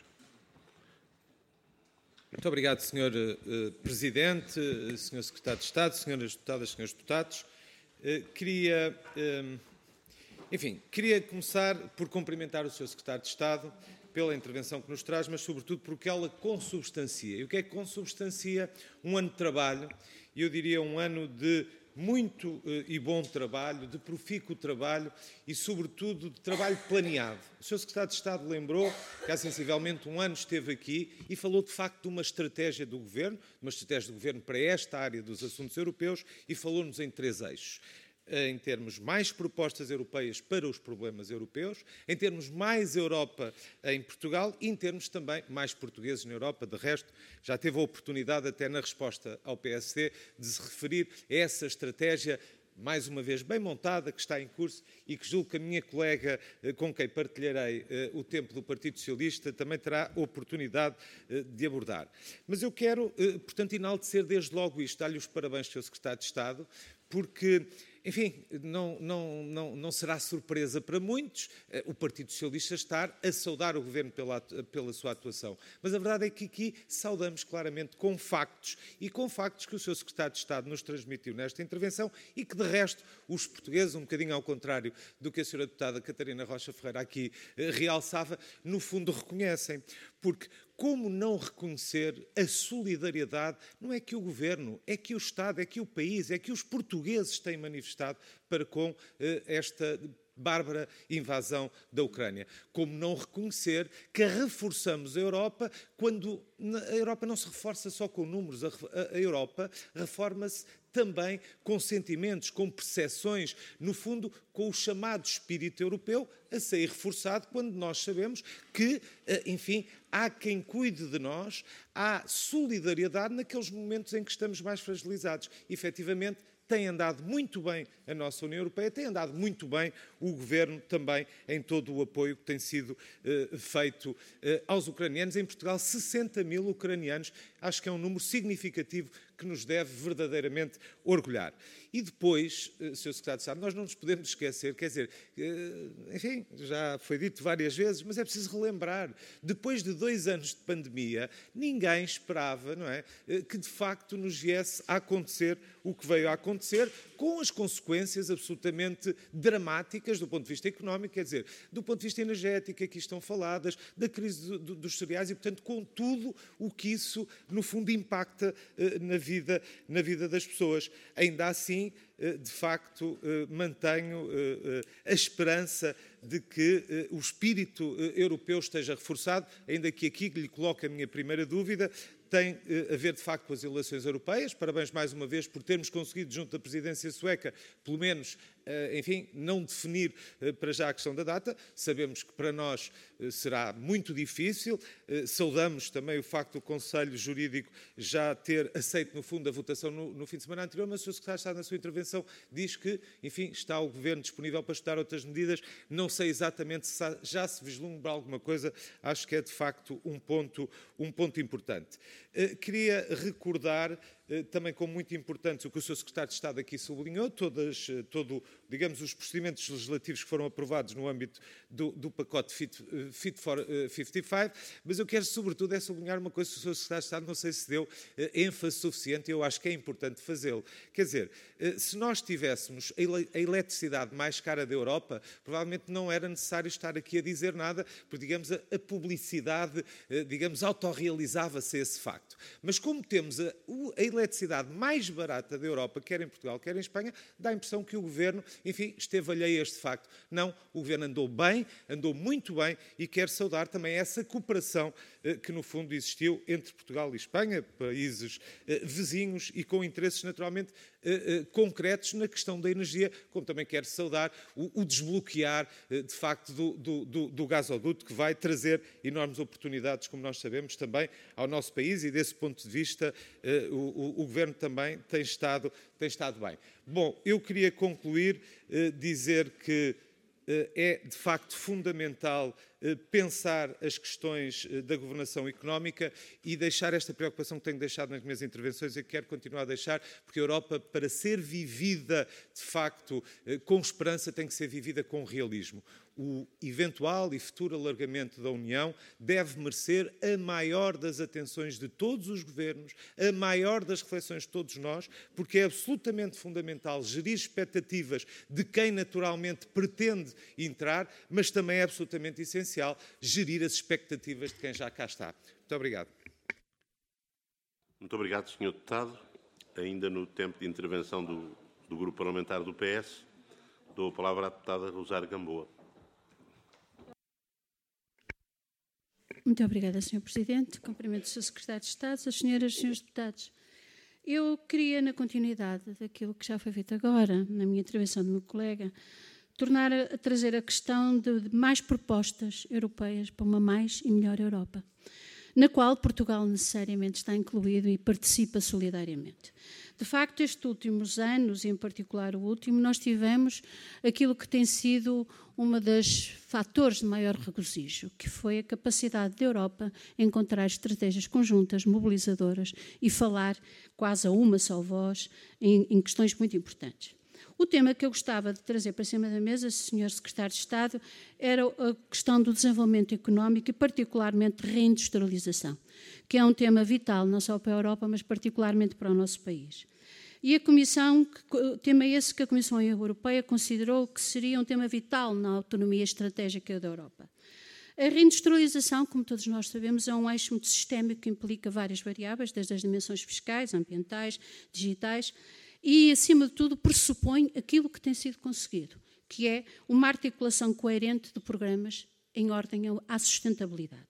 Muito obrigado, senhor uh, Presidente, uh, senhor Secretário de Estado, senhoras deputadas, senhores deputados. Uh, queria, uh, enfim, queria começar por cumprimentar o senhor Secretário de Estado pela intervenção que nos traz, mas sobretudo porque ela consubstancia. E o que é que consubstancia? Um ano de trabalho, e eu diria um ano de muito uh, e bom trabalho, de profícuo trabalho e, sobretudo, de trabalho planeado. O senhor Secretário de Estado lembrou que há sensivelmente um ano esteve aqui e falou, de facto, de uma estratégia do Governo, uma estratégia do Governo para esta área dos assuntos europeus, e falou-nos em três eixos. Em termos mais propostas europeias para os problemas europeus, em termos mais Europa em Portugal e em termos também mais portugueses na Europa. De resto, já teve a oportunidade, até na resposta ao P S D, de se referir a essa estratégia, mais uma vez bem montada, que está em curso e que julgo que a minha colega, com quem partilharei o tempo do Partido Socialista, também terá oportunidade de abordar. Mas eu quero, portanto, enaltecer desde logo isto, dar-lhe os parabéns, senhor Secretário de Estado, porque, enfim, não, não, não, não será surpresa para muitos o Partido Socialista estar a saudar o Governo pela, pela sua atuação. Mas a verdade é que aqui saudamos claramente com factos, e com factos que o senhor Secretário de Estado nos transmitiu nesta intervenção e que, de resto, os portugueses, um bocadinho ao contrário do que a senhora deputada Catarina Rocha Ferreira aqui eh, realçava, no fundo reconhecem. Porque como não reconhecer a solidariedade? Não é que o Governo, é que o Estado, é que o país, é que os portugueses têm manifestado para com eh, esta bárbara invasão da Ucrânia. Como não reconhecer que reforçamos a Europa quando a Europa não se reforça só com números, a, a, a Europa reforma-se também com sentimentos, com percepções, no fundo, com o chamado espírito europeu a sair reforçado quando nós sabemos que, enfim, há quem cuide de nós, há solidariedade naqueles momentos em que estamos mais fragilizados. Efetivamente, tem andado muito bem a nossa União Europeia, tem andado muito bem o Governo também em todo o apoio que tem sido uh, feito uh, aos ucranianos. Em Portugal, sessenta mil ucranianos, acho que é um número significativo que nos deve verdadeiramente orgulhar. E depois, uh, senhor Secretário de Estado, nós não nos podemos esquecer, quer dizer, uh, enfim, já foi dito várias vezes, mas é preciso relembrar, depois de dois anos de pandemia, ninguém esperava, não é, uh, que de facto nos viesse a acontecer o que veio a acontecer, com as consequências absolutamente dramáticas do ponto de vista económico, quer dizer, do ponto de vista energético, aqui estão faladas, da crise do, do, dos cereais e, portanto, com tudo o que isso, no fundo, impacta uh, na vida, na vida das pessoas. Ainda assim, uh, de facto, uh, mantenho uh, uh, a esperança de que uh, o espírito uh, europeu esteja reforçado, ainda que aqui lhe coloque a minha primeira dúvida, tem a ver, de facto, com as eleições europeias. Parabéns mais uma vez por termos conseguido, junto da presidência sueca, pelo menos, enfim, não definir para já a questão da data. Sabemos que para nós será muito difícil. Saudamos também o facto do Conselho Jurídico já ter aceito, no fundo, a votação no, no fim de semana anterior, mas o senhor Secretário de Estado, na sua intervenção, diz que, enfim, está o Governo disponível para estudar outras medidas. Não sei exatamente se já se vislumbra alguma coisa. Acho que é, de facto, um ponto, um ponto importante. Queria recordar também como muito importante o que o senhor Secretário de Estado aqui sublinhou, todas, todo, digamos, os procedimentos legislativos que foram aprovados no âmbito do, do pacote Fit, Fit for cinquenta e cinco, mas eu quero, sobretudo, é sublinhar uma coisa que o senhor Secretário de Estado não sei se deu ênfase suficiente, e eu acho que é importante fazê-lo. Quer dizer, se nós tivéssemos a eletricidade mais cara da Europa, provavelmente não era necessário estar aqui a dizer nada, porque, digamos, a, a publicidade, digamos, autorrealizava-se esse facto. Mas como temos a, a eletricidade mais barata da Europa, quer em Portugal, quer em Espanha, dá a impressão que o Governo, enfim, esteve alheio a este facto. Não, o Governo andou bem, andou muito bem, e quero saudar também essa cooperação eh, que, no fundo, existiu entre Portugal e Espanha, países eh, vizinhos e com interesses, naturalmente, eh, eh, concretos na questão da energia, como também quero saudar o, o desbloquear, eh, de facto, do, do, do, do gasoduto, que vai trazer enormes oportunidades, como nós sabemos, também ao nosso país, e desse ponto de vista, eh, o, o Governo também tem estado, tem estado bem. Bom, eu queria concluir, eh, dizer que eh, é, de facto, fundamental eh, pensar as questões eh, da governação económica e deixar esta preocupação que tenho deixado nas minhas intervenções e que quero continuar a deixar, porque a Europa, para ser vivida, de facto, eh, com esperança, tem que ser vivida com realismo. O eventual e futuro alargamento da União deve merecer a maior das atenções de todos os governos, a maior das reflexões de todos nós, porque é absolutamente fundamental gerir expectativas de quem naturalmente pretende entrar, mas também é absolutamente essencial gerir as expectativas de quem já cá está. Muito obrigado.
Muito obrigado, senhor Deputado. Ainda no tempo de intervenção do, do Grupo Parlamentar do P S, dou a palavra à deputada Rosário Gamboa.
Muito obrigada, senhor Presidente. Cumprimento o senhor Secretário de Estado, as senhoras e senhores deputados. Eu queria, na continuidade daquilo que já foi feito agora, na minha intervenção do meu colega, tornar a, a trazer a questão de, de mais propostas europeias para uma mais e melhor Europa, na qual Portugal necessariamente está incluído e participa solidariamente. De facto, estes últimos anos, e em particular o último, nós tivemos aquilo que tem sido uma das fatores de maior regozijo, que foi a capacidade da Europa encontrar estratégias conjuntas, mobilizadoras e falar quase a uma só voz em, em questões muito importantes. O tema que eu gostava de trazer para cima da mesa, senhor Secretário de Estado, era a questão do desenvolvimento económico e particularmente de reindustrialização, que é um tema vital não só para a Europa, mas particularmente para o nosso país. E a Comissão, tema esse que a Comissão Europeia considerou que seria um tema vital na autonomia estratégica da Europa. A reindustrialização, como todos nós sabemos, é um eixo muito sistémico que implica várias variáveis, desde as dimensões fiscais, ambientais, digitais, e, acima de tudo, pressupõe aquilo que tem sido conseguido, que é uma articulação coerente de programas em ordem à sustentabilidade.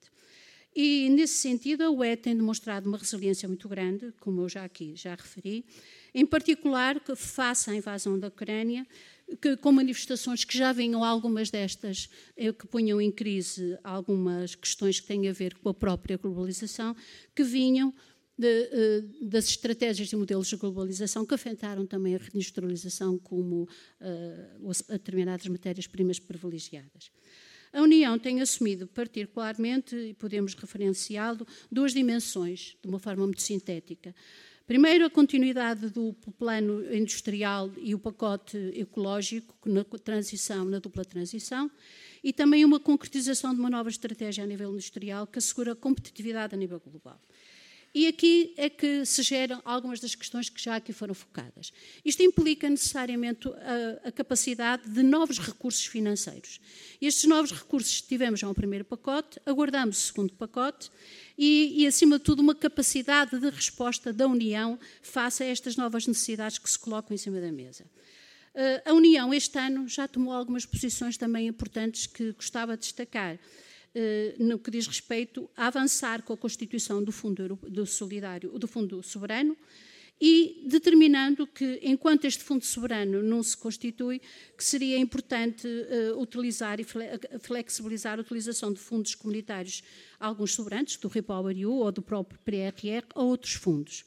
E, nesse sentido, a U E tem demonstrado uma resiliência muito grande, como eu já aqui já referi, em particular face à invasão da Ucrânia, que, com manifestações que já vinham, algumas destas, que punham em crise algumas questões que têm a ver com a própria globalização, que vinham De, das estratégias e modelos de globalização que afetaram também a reindustrialização como uh, a determinadas matérias-primas privilegiadas. A União tem assumido particularmente, e podemos referenciá-lo, duas dimensões, de uma forma muito sintética. Primeiro, a continuidade do plano industrial e o pacote ecológico na transição, na dupla transição, e também uma concretização de uma nova estratégia a nível industrial que assegura a competitividade a nível global. E aqui é que se geram algumas das questões que já aqui foram focadas. Isto implica necessariamente a, a capacidade de novos recursos financeiros. Estes novos recursos tivemos já um primeiro pacote, aguardamos o segundo pacote e, e, acima de tudo, uma capacidade de resposta da União face a estas novas necessidades que se colocam em cima da mesa. A União, este ano, já tomou algumas posições também importantes que gostava de destacar. no que diz respeito a avançar com a constituição do Fundo do Solidário, do Fundo Soberano, e determinando que, enquanto este Fundo Soberano não se constitui, que seria importante uh, utilizar e flexibilizar a utilização de fundos comunitários, alguns soberanos, do REPowerEU ou do próprio P R R, ou outros fundos.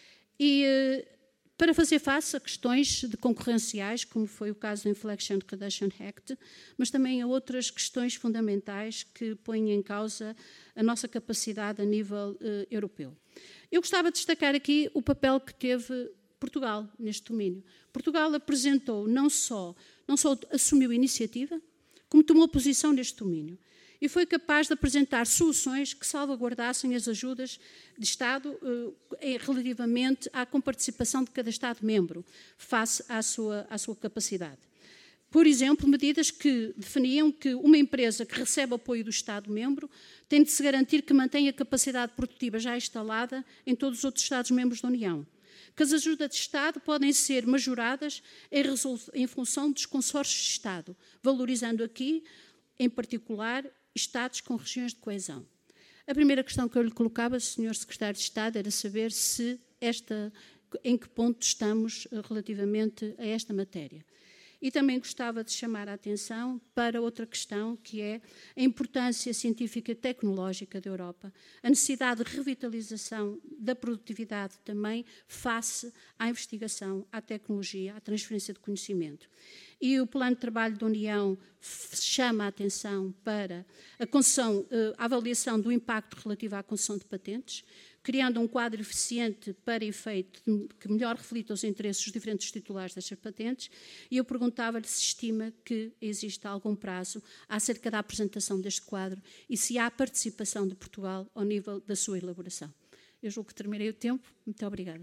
E uh, para fazer face a questões de concorrenciais, como foi o caso do Inflation Reduction Act, mas também a outras questões fundamentais que põem em causa a nossa capacidade a nível uh, europeu. Eu gostava de destacar aqui o papel que teve Portugal neste domínio. Portugal apresentou, não só, não só assumiu a iniciativa, como tomou posição neste domínio. E foi capaz de apresentar soluções que salvaguardassem as ajudas de Estado eh, relativamente à comparticipação de cada Estado-membro face à sua, à sua capacidade. Por exemplo, medidas que definiam que uma empresa que recebe apoio do Estado-membro tem de se garantir que mantém a capacidade produtiva já instalada em todos os outros Estados-membros da União. Que as ajudas de Estado podem ser majoradas em, em função dos consórcios de Estado, valorizando aqui, em particular, Estados com regiões de coesão. A primeira questão que eu lhe colocava, senhor Secretário de Estado, era saber se esta, em que ponto estamos relativamente a esta matéria. E também gostava de chamar a atenção para outra questão, que é a importância científica e tecnológica da Europa, a necessidade de revitalização da produtividade também face à investigação, à tecnologia, à transferência de conhecimento. E o Plano de Trabalho da União chama a atenção para a, concessão, a avaliação do impacto relativo à concessão de patentes, criando um quadro eficiente para efeito que melhor reflita os interesses dos diferentes titulares destas patentes, e eu perguntava-lhe se estima que existe algum prazo acerca da apresentação deste quadro e se há participação de Portugal ao nível da sua elaboração. Eu julgo que terminei o tempo. Muito obrigada.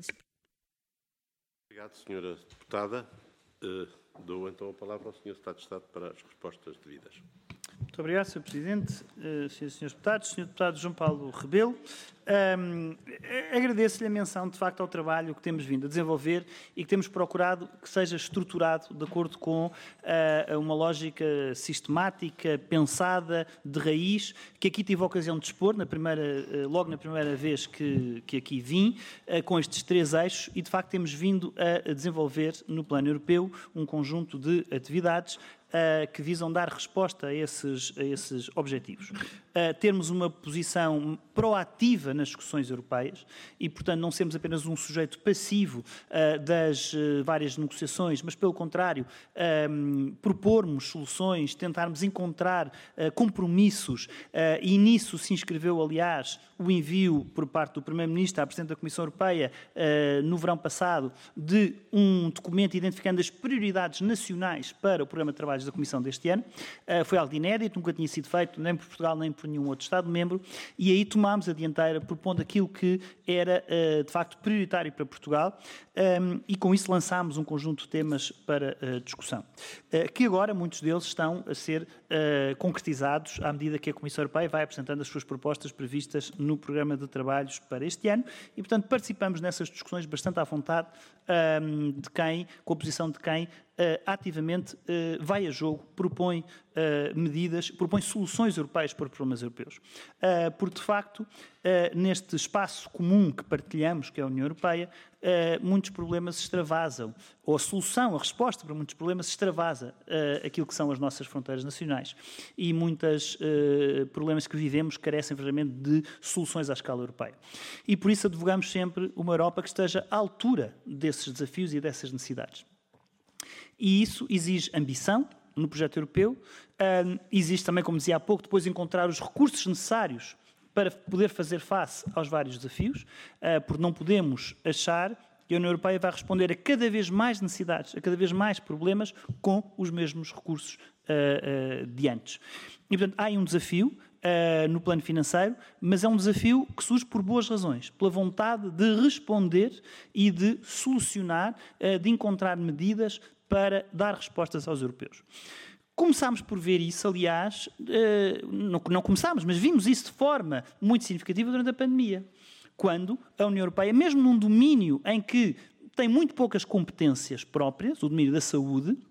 Obrigado, senhora Deputada. Uh, dou então a palavra ao senhor Secretário de Estado para as respostas devidas.
Muito obrigado, senhor Presidente, uh, senhores e senhores Deputados, senhor Deputado João Paulo Rebelo. Um, agradeço-lhe a menção, de facto, ao trabalho que temos vindo a desenvolver e que temos procurado que seja estruturado de acordo com uh, uma lógica sistemática, pensada, de raiz, que aqui tive a ocasião de expor, na primeira, uh, logo na primeira vez que, que aqui vim, uh, com estes três eixos, e de facto temos vindo a desenvolver no plano europeu um conjunto de atividades Uh, que visam dar resposta a esses, a esses objetivos. Uh, termos uma posição proativa nas discussões europeias e, portanto, não sermos apenas um sujeito passivo uh, das uh, várias negociações, mas, pelo contrário, um, propormos soluções, tentarmos encontrar uh, compromissos, uh, e nisso se inscreveu, aliás, o envio por parte do Primeiro-Ministro à Presidente da Comissão Europeia, uh, no verão passado, de um documento identificando as prioridades nacionais para o Programa de Trabalhos da Comissão deste ano. Uh, foi algo inédito, nunca tinha sido feito nem por Portugal nem por nenhum outro Estado-membro, e aí tomámos a dianteira propondo aquilo que era, uh, de facto, prioritário para Portugal, um, e com isso lançámos um conjunto de temas para uh, discussão, uh, que agora muitos deles estão a ser uh, concretizados à medida que a Comissão Europeia vai apresentando as suas propostas previstas no Programa de Trabalhos para este ano, e, portanto, participamos nessas discussões bastante à vontade, um, de quem, com a posição de quem Uh, ativamente uh, vai a jogo, propõe uh, medidas, propõe soluções europeias para problemas europeus. Uh, porque, de facto, uh, neste espaço comum que partilhamos, que é a União Europeia, uh, muitos problemas extravasam, ou a solução, a resposta para muitos problemas extravasa uh, aquilo que são as nossas fronteiras nacionais. E muitos uh, problemas que vivemos carecem, verdadeiramente, de soluções à escala europeia. E, por isso, advogamos sempre uma Europa que esteja à altura desses desafios e dessas necessidades. E isso exige ambição no projeto europeu, um, exige também, como dizia há pouco, depois encontrar os recursos necessários para poder fazer face aos vários desafios, uh, porque não podemos achar que a União Europeia vai responder a cada vez mais necessidades, a cada vez mais problemas com os mesmos recursos uh, uh, de antes. E, portanto, há aí um desafio uh, no plano financeiro, mas é um desafio que surge por boas razões, pela vontade de responder e de solucionar, uh, de encontrar medidas para dar respostas aos europeus. Começámos por ver isso, aliás, não, não começámos, mas vimos isso de forma muito significativa durante a pandemia, quando a União Europeia, mesmo num domínio em que tem muito poucas competências próprias, o domínio da saúde,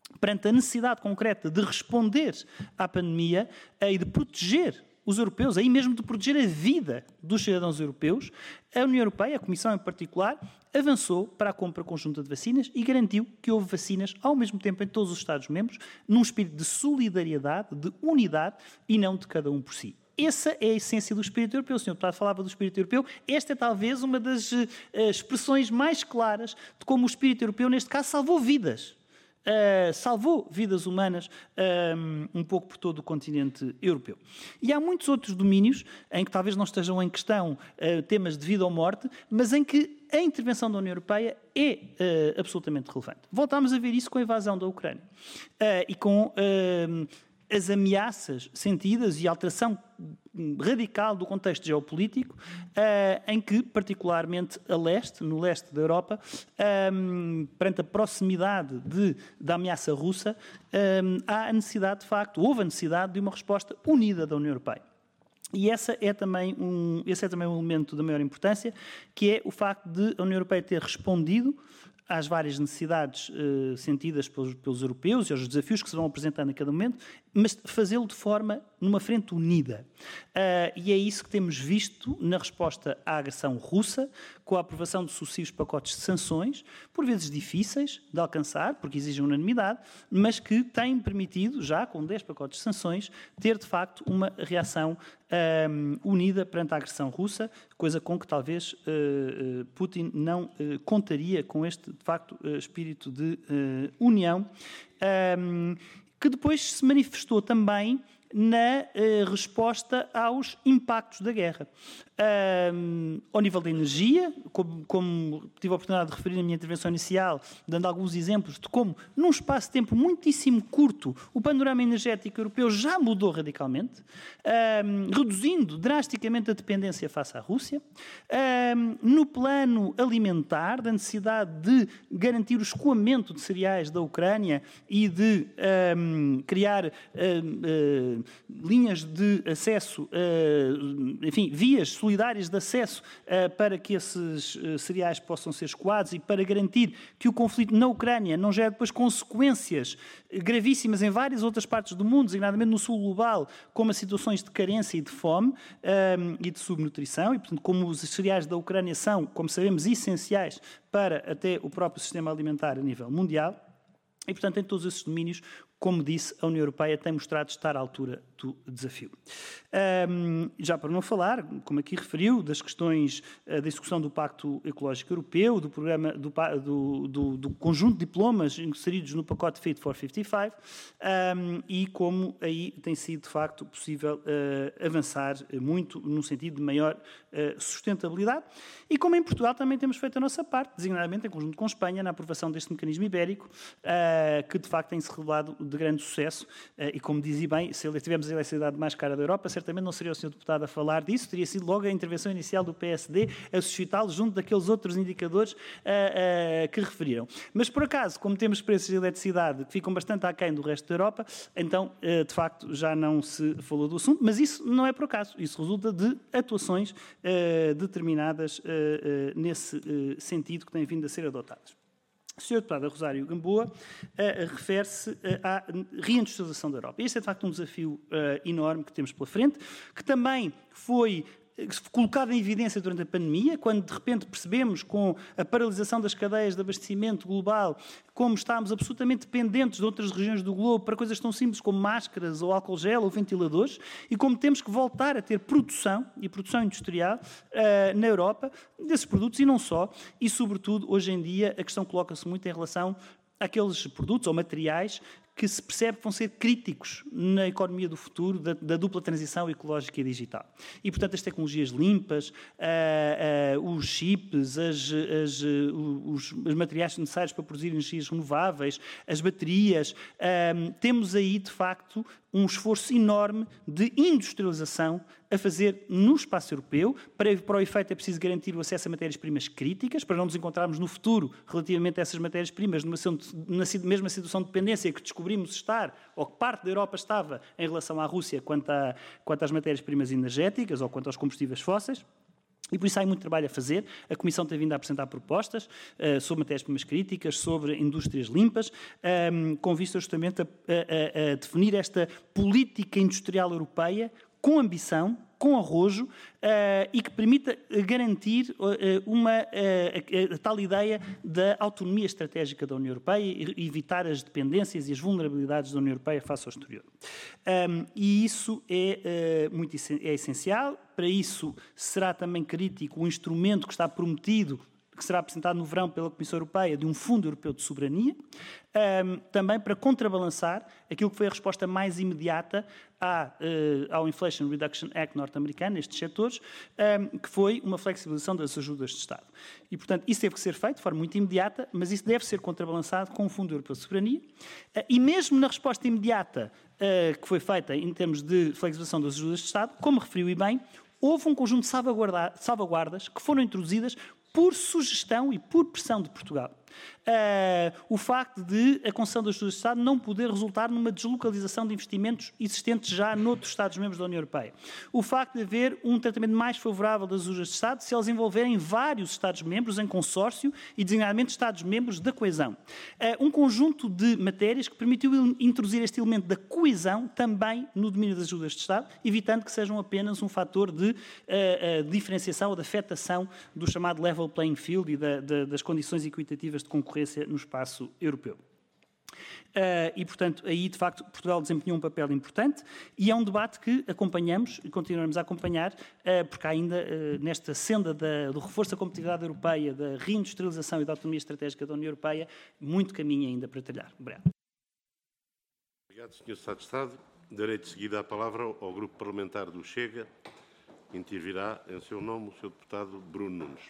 perante a necessidade concreta de responder à pandemia e de proteger os europeus, aí mesmo de proteger a vida dos cidadãos europeus, a União Europeia, a Comissão em particular, avançou para a compra conjunta de vacinas e garantiu que houve vacinas ao mesmo tempo em todos os Estados-membros, num espírito de solidariedade, de unidade e não de cada um por si. Essa é a essência do espírito europeu. O senhor Deputado falava do espírito europeu. Esta é talvez uma das uh, expressões mais claras de como o espírito europeu, neste caso, salvou vidas. Uh, salvou vidas humanas um, um pouco por todo o continente europeu. E há muitos outros domínios em que talvez não estejam em questão uh, temas de vida ou morte, mas em que a intervenção da União Europeia é uh, absolutamente relevante. Voltámos a ver isso com a invasão da Ucrânia uh, e com uh, as ameaças sentidas e a alteração radical do contexto geopolítico, uh, em que, particularmente a leste, no leste da Europa, um, perante a proximidade de, da ameaça russa, um, há a necessidade, de facto, houve a necessidade de uma resposta unida da União Europeia. E essa é também um, esse é também um elemento da maior importância, que é o facto de a União Europeia ter respondido às várias necessidades uh, sentidas pelos, pelos europeus e aos desafios que se vão apresentando a cada momento, mas fazê-lo de forma, numa frente unida. Uh, e é isso que temos visto na resposta à agressão russa, com a aprovação de sucessivos pacotes de sanções, por vezes difíceis de alcançar, porque exigem unanimidade, mas que têm permitido, já com dez pacotes de sanções, ter de facto uma reação um, unida perante a agressão russa, coisa com que talvez uh, uh, Putin não uh, contaria com este, de facto, uh, espírito de uh, união, um, que depois se manifestou também na uh, resposta aos impactos da guerra. Um, ao nível da energia, como, como tive a oportunidade de referir na minha intervenção inicial, dando alguns exemplos de como, num espaço de tempo muitíssimo curto, o panorama energético europeu já mudou radicalmente, um, reduzindo drasticamente a dependência face à Rússia. Um, no plano alimentar, da necessidade de garantir o escoamento de cereais da Ucrânia e de um, criar uh, uh, linhas de acesso, uh, enfim, vias solidárias de acesso uh, para que esses uh, cereais possam ser escoados e para garantir que o conflito na Ucrânia não gere depois consequências gravíssimas em várias outras partes do mundo, designadamente no sul global, como as situações de carência e de fome um, e de subnutrição, e portanto como os cereais da Ucrânia são, como sabemos, essenciais para até o próprio sistema alimentar a nível mundial. E, portanto, em todos esses domínios, como disse, a União Europeia tem mostrado estar à altura do desafio. Um, já para não falar, como aqui referiu, das questões uh, da execução do Pacto Ecológico Europeu, do programa do, do, do, do conjunto de diplomas inseridos no pacote Fit for cinquenta e cinco, um, e como aí tem sido, de facto, possível uh, avançar muito no sentido de maior uh, sustentabilidade. E como em Portugal também temos feito a nossa parte, designadamente em conjunto com Espanha, na aprovação deste mecanismo ibérico, uh, que de facto tem se revelado de grande sucesso, e como dizia bem, se tivermos a eletricidade mais cara da Europa, certamente não seria o senhor Deputado a falar disso, teria sido logo a intervenção inicial do P S D a suscitá-lo junto daqueles outros indicadores uh, uh, que referiram. Mas, por acaso, como temos preços de eletricidade que ficam bastante aquém do resto da Europa, então, uh, de facto, já não se falou do assunto, mas isso não é por acaso, isso resulta de atuações uh, determinadas uh, uh, nesse uh, sentido que têm vindo a ser adotadas. O senhor Deputado Rosário Gamboa uh, refere-se uh, à reindustrialização da Europa. Este é, de facto, um desafio uh, enorme que temos pela frente, que também foi colocado em evidência durante a pandemia, quando de repente percebemos com a paralisação das cadeias de abastecimento global como estamos absolutamente dependentes de outras regiões do globo para coisas tão simples como máscaras ou álcool gel ou ventiladores e como temos que voltar a ter produção e produção industrial uh, na Europa desses produtos e não só. E, sobretudo, hoje em dia, a questão coloca-se muito em relação àqueles produtos ou materiais que se percebe que vão ser críticos na economia do futuro, da, da dupla transição ecológica e digital. E, portanto, as tecnologias limpas, uh, uh, os chips, as, as, uh, os, os materiais necessários para produzir energias renováveis, as baterias, uh, temos aí, de facto, um esforço enorme de industrialização a fazer no espaço europeu. Para, para o efeito é preciso garantir o acesso a matérias-primas críticas, para não nos encontrarmos no futuro, relativamente a essas matérias-primas, numa na mesma situação de dependência que descobrimos estar, ou que parte da Europa estava em relação à Rússia quanto, a, quanto às matérias-primas energéticas ou quanto aos combustíveis fósseis. E por isso há muito trabalho a fazer. A Comissão tem vindo a apresentar propostas uh, sobre matérias-primas críticas, sobre indústrias limpas, um, com vista justamente a, a, a definir esta política industrial europeia com ambição, com arrojo, uh, e que permita garantir uh, uma, uh, a, a tal ideia da autonomia estratégica da União Europeia e evitar as dependências e as vulnerabilidades da União Europeia face ao exterior. Um, e isso é, uh, muito, é essencial. Para isso será também crítico o instrumento que está prometido, que será apresentado no verão pela Comissão Europeia, de um Fundo Europeu de Soberania, um, também para contrabalançar aquilo que foi a resposta mais imediata à, uh, ao Inflation Reduction Act norte-americano, nestes setores, um, que foi uma flexibilização das ajudas de Estado. E, portanto, isso teve que ser feito de forma muito imediata, mas isso deve ser contrabalançado com o Fundo Europeu de Soberania. Uh, e mesmo na resposta imediata uh, que foi feita em termos de flexibilização das ajudas de Estado, como referiu e bem, houve um conjunto de salvaguardas que foram introduzidas por sugestão e por pressão de Portugal. Uh, o facto de a concessão das ajudas de Estado não poder resultar numa deslocalização de investimentos existentes já noutros Estados-membros da União Europeia. O facto de haver um tratamento mais favorável das ajudas de Estado se elas envolverem vários Estados-membros em consórcio e, designadamente, Estados-membros da coesão. Uh, um conjunto de matérias que permitiu introduzir este elemento da coesão também no domínio das ajudas de Estado, evitando que sejam apenas um fator de uh, uh, diferenciação ou de afetação do chamado level playing field e da, da, das condições equitativas de concorrência no espaço europeu. Uh, e, portanto, aí, de facto, Portugal desempenhou um papel importante e é um debate que acompanhamos e continuaremos a acompanhar, uh, porque há ainda, uh, nesta senda da, do reforço da competitividade europeia, da reindustrialização e da autonomia estratégica da União Europeia, muito caminho ainda para trilhar. Obrigado.
Obrigado, senhor Secretário de Estado. Darei de seguida a palavra ao Grupo Parlamentar do Chega. Intervirá em seu nome o senhor deputado Bruno Nunes.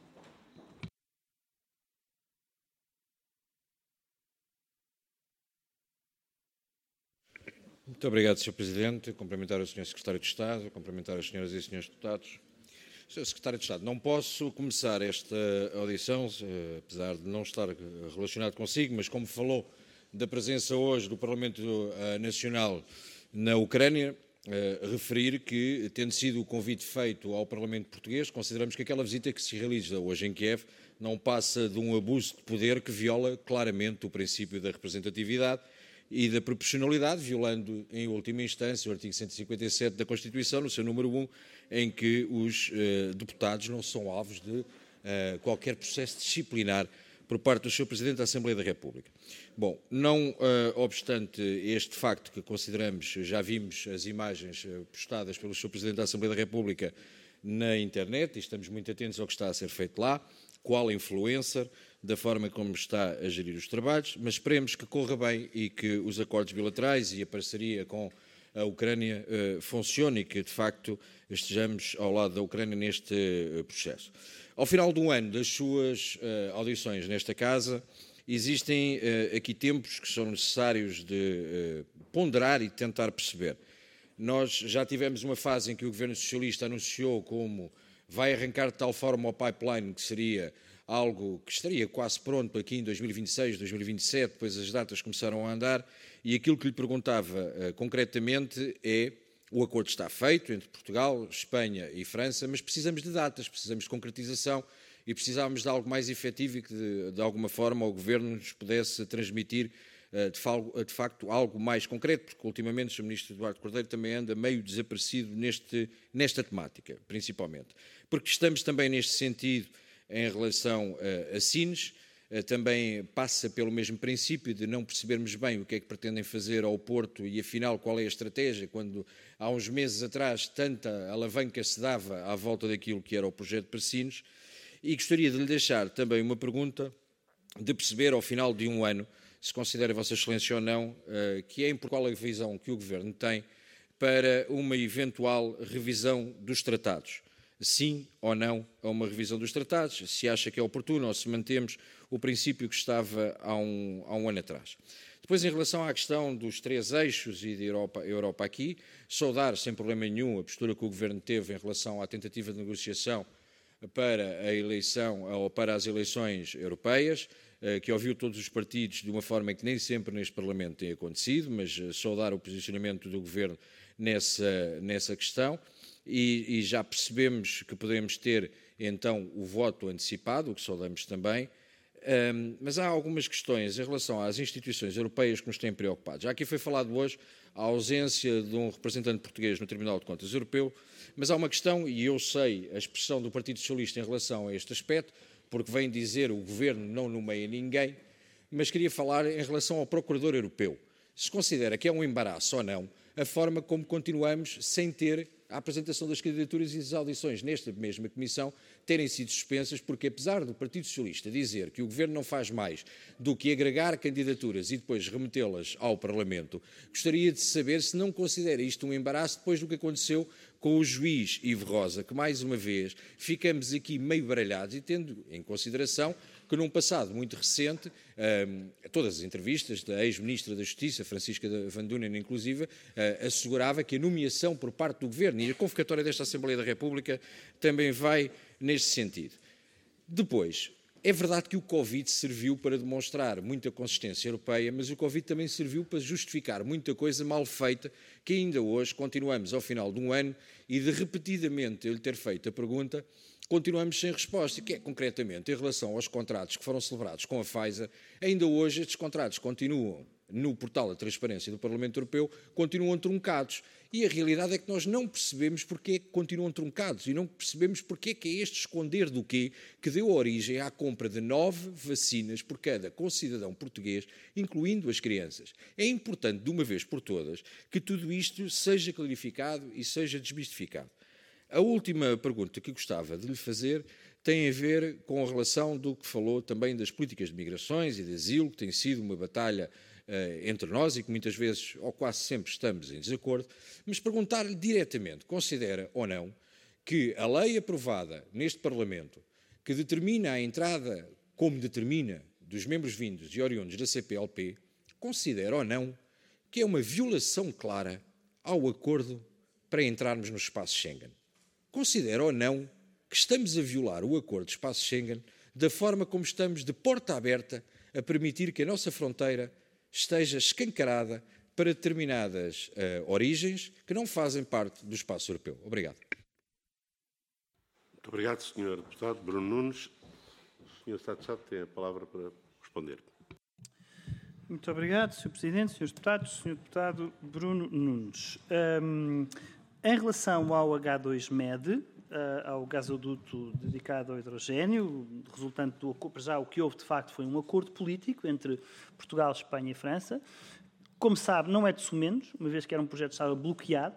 Muito obrigado, senhor Presidente. Cumprimentar o senhor Secretário de Estado, cumprimentar as senhoras e senhores deputados. senhor Secretário de Estado, não posso começar esta audição, apesar de não estar relacionado consigo, mas como falou da presença hoje do Parlamento Nacional na Ucrânia, referir que, tendo sido o convite feito ao Parlamento Português, consideramos que aquela visita que se realiza hoje em Kiev não passa de um abuso de poder que viola claramente o princípio da representatividade e da proporcionalidade, violando, em última instância, o artigo cento e cinquenta e sete da Constituição, no seu número um, em que os uh, deputados não são alvos de uh, qualquer processo disciplinar por parte do senhor Presidente da Assembleia da República. Bom, não uh, obstante este facto que consideramos, já vimos as imagens uh, postadas pelo senhor Presidente da Assembleia da República na internet, e estamos muito atentos ao que está a ser feito lá, qual influencer, da forma como está a gerir os trabalhos, mas esperemos que corra bem e que os acordos bilaterais e a parceria com a Ucrânia uh, funcione e que, de facto, estejamos ao lado da Ucrânia neste uh, processo. Ao final do ano das suas uh, audições nesta Casa, existem uh, aqui tempos que são necessários de uh, ponderar e tentar perceber. Nós já tivemos uma fase em que o Governo Socialista anunciou como vai arrancar de tal forma o pipeline que seria algo que estaria quase pronto aqui em dois mil e vinte e seis, dois mil e vinte e sete, depois as datas começaram a andar, e aquilo que lhe perguntava uh, concretamente é: o acordo está feito entre Portugal, Espanha e França, mas precisamos de datas, precisamos de concretização e precisávamos de algo mais efetivo e que, de, de alguma forma, o Governo nos pudesse transmitir uh, de, fal, de facto algo mais concreto, porque ultimamente o senhor Ministro Eduardo Cordeiro também anda meio desaparecido neste, nesta temática, principalmente. Porque estamos também neste sentido em relação uh, a Sines, uh, também passa pelo mesmo princípio de não percebermos bem o que é que pretendem fazer ao Porto e, afinal, qual é a estratégia, quando há uns meses atrás tanta alavanca se dava à volta daquilo que era o projeto para Sines. E gostaria de lhe deixar também uma pergunta de perceber, ao final de um ano, se considera Vossa Excelência ou não, uh, que é qual a visão que o Governo tem para uma eventual revisão dos tratados. Sim ou não a uma revisão dos tratados, se acha que é oportuno ou se mantemos o princípio que estava há um, há um ano atrás. Depois, em relação à questão dos três eixos e de Europa, Europa aqui, saudar sem problema nenhum a postura que o Governo teve em relação à tentativa de negociação para a eleição ou para as eleições europeias, que ouviu todos os partidos de uma forma que nem sempre neste Parlamento tem acontecido, mas saudar o posicionamento do Governo nessa, nessa questão. e, e já percebemos que podemos ter então o voto antecipado, o que saudamos também, um, mas há algumas questões em relação às instituições europeias que nos têm preocupados. Já aqui foi falado hoje a ausência de um representante português no Tribunal de Contas Europeu, mas há uma questão, e eu sei a expressão do Partido Socialista em relação a este aspecto, porque vem dizer o Governo não nomeia ninguém, mas queria falar em relação ao Procurador Europeu. Se considera que é um embaraço ou não a forma como continuamos sem ter a apresentação das candidaturas e as audições nesta mesma Comissão terem sido suspensas, porque apesar do Partido Socialista dizer que o Governo não faz mais do que agregar candidaturas e depois remetê-las ao Parlamento, gostaria de saber se não considera isto um embaraço depois do que aconteceu com o juiz Ivo Rosa, que mais uma vez ficamos aqui meio baralhados e tendo em consideração que num passado muito recente, um, todas as entrevistas da ex-ministra da Justiça, Francisca Van Dunen, inclusive, uh, assegurava que a nomeação por parte do Governo e a convocatória desta Assembleia da República também vai neste sentido. Depois, é verdade que o Covid serviu para demonstrar muita consistência europeia, mas o Covid também serviu para justificar muita coisa mal feita que ainda hoje continuamos ao final de um ano e de repetidamente eu lhe ter feito a pergunta, continuamos sem resposta, que é concretamente em relação aos contratos que foram celebrados com a Pfizer, ainda hoje estes contratos continuam no portal da transparência do Parlamento Europeu, continuam truncados. E a realidade é que nós não percebemos porque é que continuam truncados e não percebemos porque é que é este esconder do quê que deu origem à compra de nove vacinas por cada concidadão português, incluindo as crianças. É importante, de uma vez por todas, que tudo isto seja clarificado e seja desmistificado. A última pergunta que gostava de lhe fazer tem a ver com a relação do que falou também das políticas de migrações e de asilo, que tem sido uma batalha uh, entre nós e que muitas vezes, ou quase sempre, estamos em desacordo, mas perguntar-lhe diretamente, considera ou não que a lei aprovada neste Parlamento, que determina a entrada, como determina, dos membros vindos e oriundos da C P L P, considera ou não que é uma violação clara ao acordo para entrarmos no espaço Schengen? Considera ou não que estamos a violar o acordo de espaço Schengen da forma como estamos de porta aberta a permitir que a nossa fronteira esteja escancarada para determinadas uh, origens que não fazem parte do espaço europeu? Obrigado.
Muito obrigado, senhor Deputado. Bruno Nunes. O senhor Estado de Estado tem a palavra para responder.
Muito obrigado, senhor Presidente, senhores Deputados. senhor Deputado Bruno Nunes. Um, Em relação ao H dois MED, ao gasoduto dedicado ao hidrogénio, resultante do acordo, já o que houve de facto foi um acordo político entre Portugal, Espanha e França. Como sabe, não é de sumenos, uma vez que era um projeto que estava bloqueado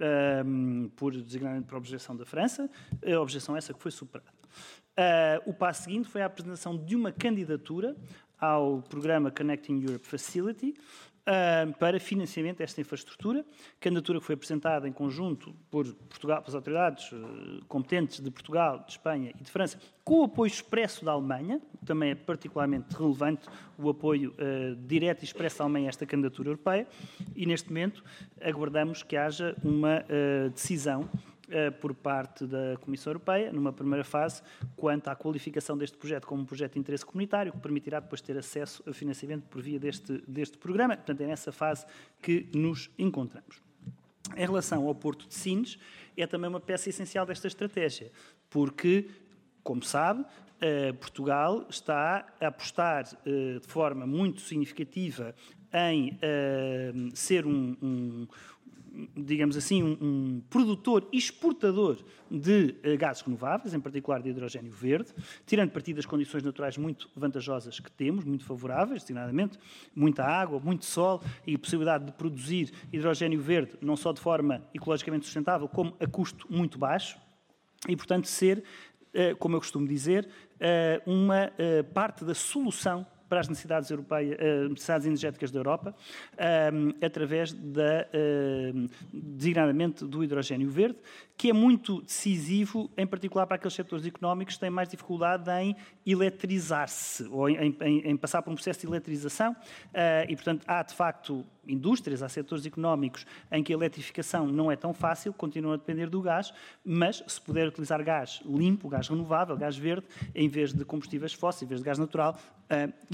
um, por designadamente por objeção da França, a objeção essa que foi superada. Uh, o passo seguinte foi a apresentação de uma candidatura ao programa Connecting Europe Facility, Uh, para financiamento desta infraestrutura, candidatura que foi apresentada em conjunto por Portugal, pelas autoridades uh, competentes de Portugal, de Espanha e de França, com o apoio expresso da Alemanha, também é particularmente relevante o apoio uh, direto e expresso da Alemanha a esta candidatura europeia, e neste momento aguardamos que haja uma uh, decisão por parte da Comissão Europeia, numa primeira fase, quanto à qualificação deste projeto como um projeto de interesse comunitário, que permitirá depois ter acesso a financiamento por via deste, deste programa. Portanto, é nessa fase que nos encontramos. Em relação ao Porto de Sines, é também uma peça essencial desta estratégia, porque, como sabe, Portugal está a apostar de forma muito significativa em ser um, um digamos assim, um, um produtor e exportador de uh, gases renováveis, em particular de hidrogénio verde, tirando partido das condições naturais muito vantajosas que temos, muito favoráveis, designadamente muita água, muito sol e a possibilidade de produzir hidrogénio verde não só de forma ecologicamente sustentável, como a custo muito baixo, e, portanto, ser, uh, como eu costumo dizer, uh, uma uh, parte da solução para as necessidades, europeias, necessidades energéticas da Europa, um, através da, uh, designadamente do hidrogénio verde, que é muito decisivo, em particular para aqueles setores económicos que têm mais dificuldade em eletrizar-se, ou em, em, em passar por um processo de eletrização, uh, e, portanto, há, de facto, indústrias, há setores económicos em que a eletrificação não é tão fácil, continuam a depender do gás, mas se puder utilizar gás limpo, gás renovável, gás verde, em vez de combustíveis fósseis, em vez de gás natural, uh,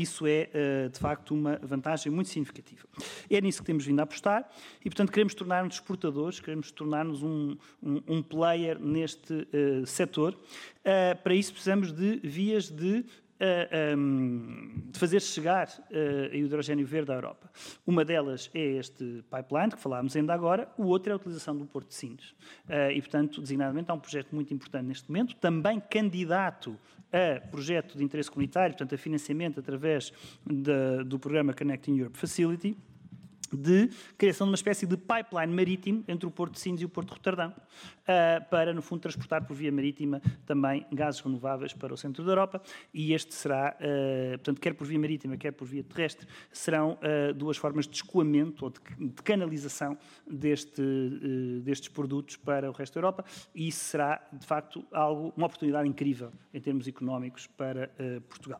isso é, de facto, uma vantagem muito significativa. É nisso que temos vindo a apostar e, portanto, queremos tornar-nos exportadores, queremos tornar-nos um, um, um player neste uh, setor. Uh, para isso precisamos de vias de Uh, um, de fazer chegar uh, o hidrogênio verde à Europa. Uma delas é este pipeline, que falámos ainda agora, o outro é a utilização do Porto de Sines. Uh, e, portanto, designadamente, há um projeto muito importante neste momento, também candidato a projeto de interesse comunitário, portanto, a financiamento através de, do programa Connecting Europe Facility, de criação de uma espécie de pipeline marítimo entre o Porto de Sines e o Porto de Roterdão, uh, para, no fundo, transportar por via marítima também gases renováveis para o centro da Europa, e este será, uh, portanto, quer por via marítima, quer por via terrestre, serão uh, duas formas de escoamento ou de, de canalização deste, uh, destes produtos para o resto da Europa, e isso será, de facto, algo, uma oportunidade incrível em termos económicos para uh, Portugal.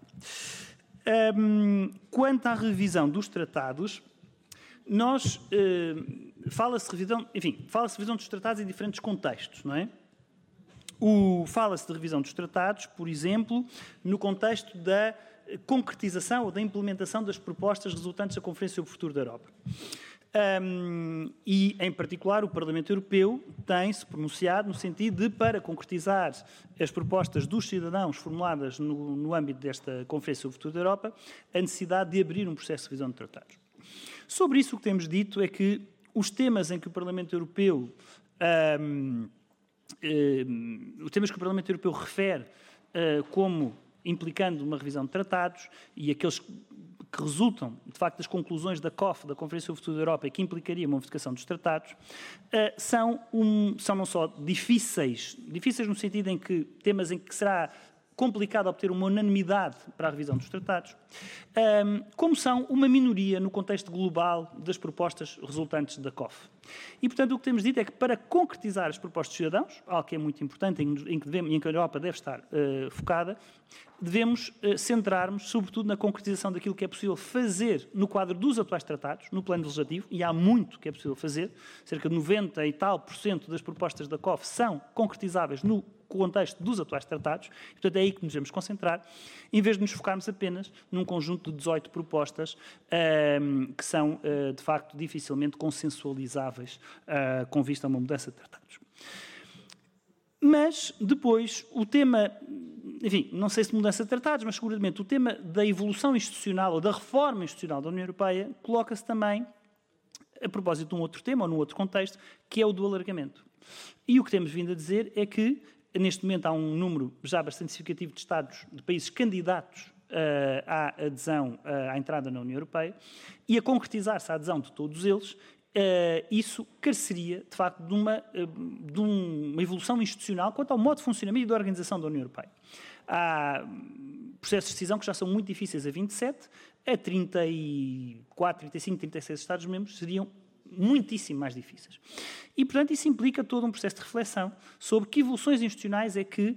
Um, quanto à revisão dos tratados, Nós, eh, fala-se revisão, enfim, fala-se de revisão dos tratados em diferentes contextos, não é? O, fala-se de revisão dos tratados, por exemplo, no contexto da concretização ou da implementação das propostas resultantes da Conferência sobre o Futuro da Europa. Um, e, em particular, o Parlamento Europeu tem-se pronunciado no sentido de, para concretizar as propostas dos cidadãos formuladas no, no âmbito desta Conferência sobre o Futuro da Europa, a necessidade de abrir um processo de revisão de tratados. Sobre isso, o que temos dito é que os temas em que o Parlamento Europeu, um, um, os temas que o Parlamento Europeu refere uh, como implicando uma revisão de tratados e aqueles que resultam, de facto, das conclusões da C O F, da Conferência sobre o Futuro da Europa, e que implicaria uma modificação dos tratados, uh, são, um, são não só difíceis, difíceis no sentido em que temas em que será complicado obter uma unanimidade para a revisão dos tratados, como são uma minoria no contexto global das propostas resultantes da C O F. E, portanto, o que temos dito é que, para concretizar as propostas dos cidadãos, algo que é muito importante, em que, devemos, em que a Europa deve estar uh, focada, devemos uh, centrar-nos, sobretudo, na concretização daquilo que é possível fazer no quadro dos atuais tratados, no plano legislativo, e há muito que é possível fazer, cerca de noventa e tal por cento das propostas da C O F são concretizáveis no contexto dos atuais tratados, e, portanto, é aí que nos devemos concentrar, em vez de nos focarmos apenas num conjunto de dezoito propostas um, que são, uh, de facto, dificilmente consensualizáveis uh, com vista a uma mudança de tratados. Mas, depois, o tema, enfim, não sei se mudança de tratados, mas seguramente o tema da evolução institucional ou da reforma institucional da União Europeia coloca-se também a propósito de um outro tema ou num outro contexto, que é o do alargamento. E o que temos vindo a dizer é que, neste momento, há um número já bastante significativo de Estados, de países candidatos uh, à adesão uh, à entrada na União Europeia, e a concretizar-se a adesão de todos eles, uh, isso careceria, de facto, de uma, uh, de uma evolução institucional quanto ao modo de funcionamento e da organização da União Europeia. Há processos de decisão que já são muito difíceis a vinte e sete, a trinta e quatro, trinta e cinco, trinta e seis Estados-membros seriam muitíssimo mais difíceis. E, portanto, isso implica todo um processo de reflexão sobre que evoluções institucionais é que,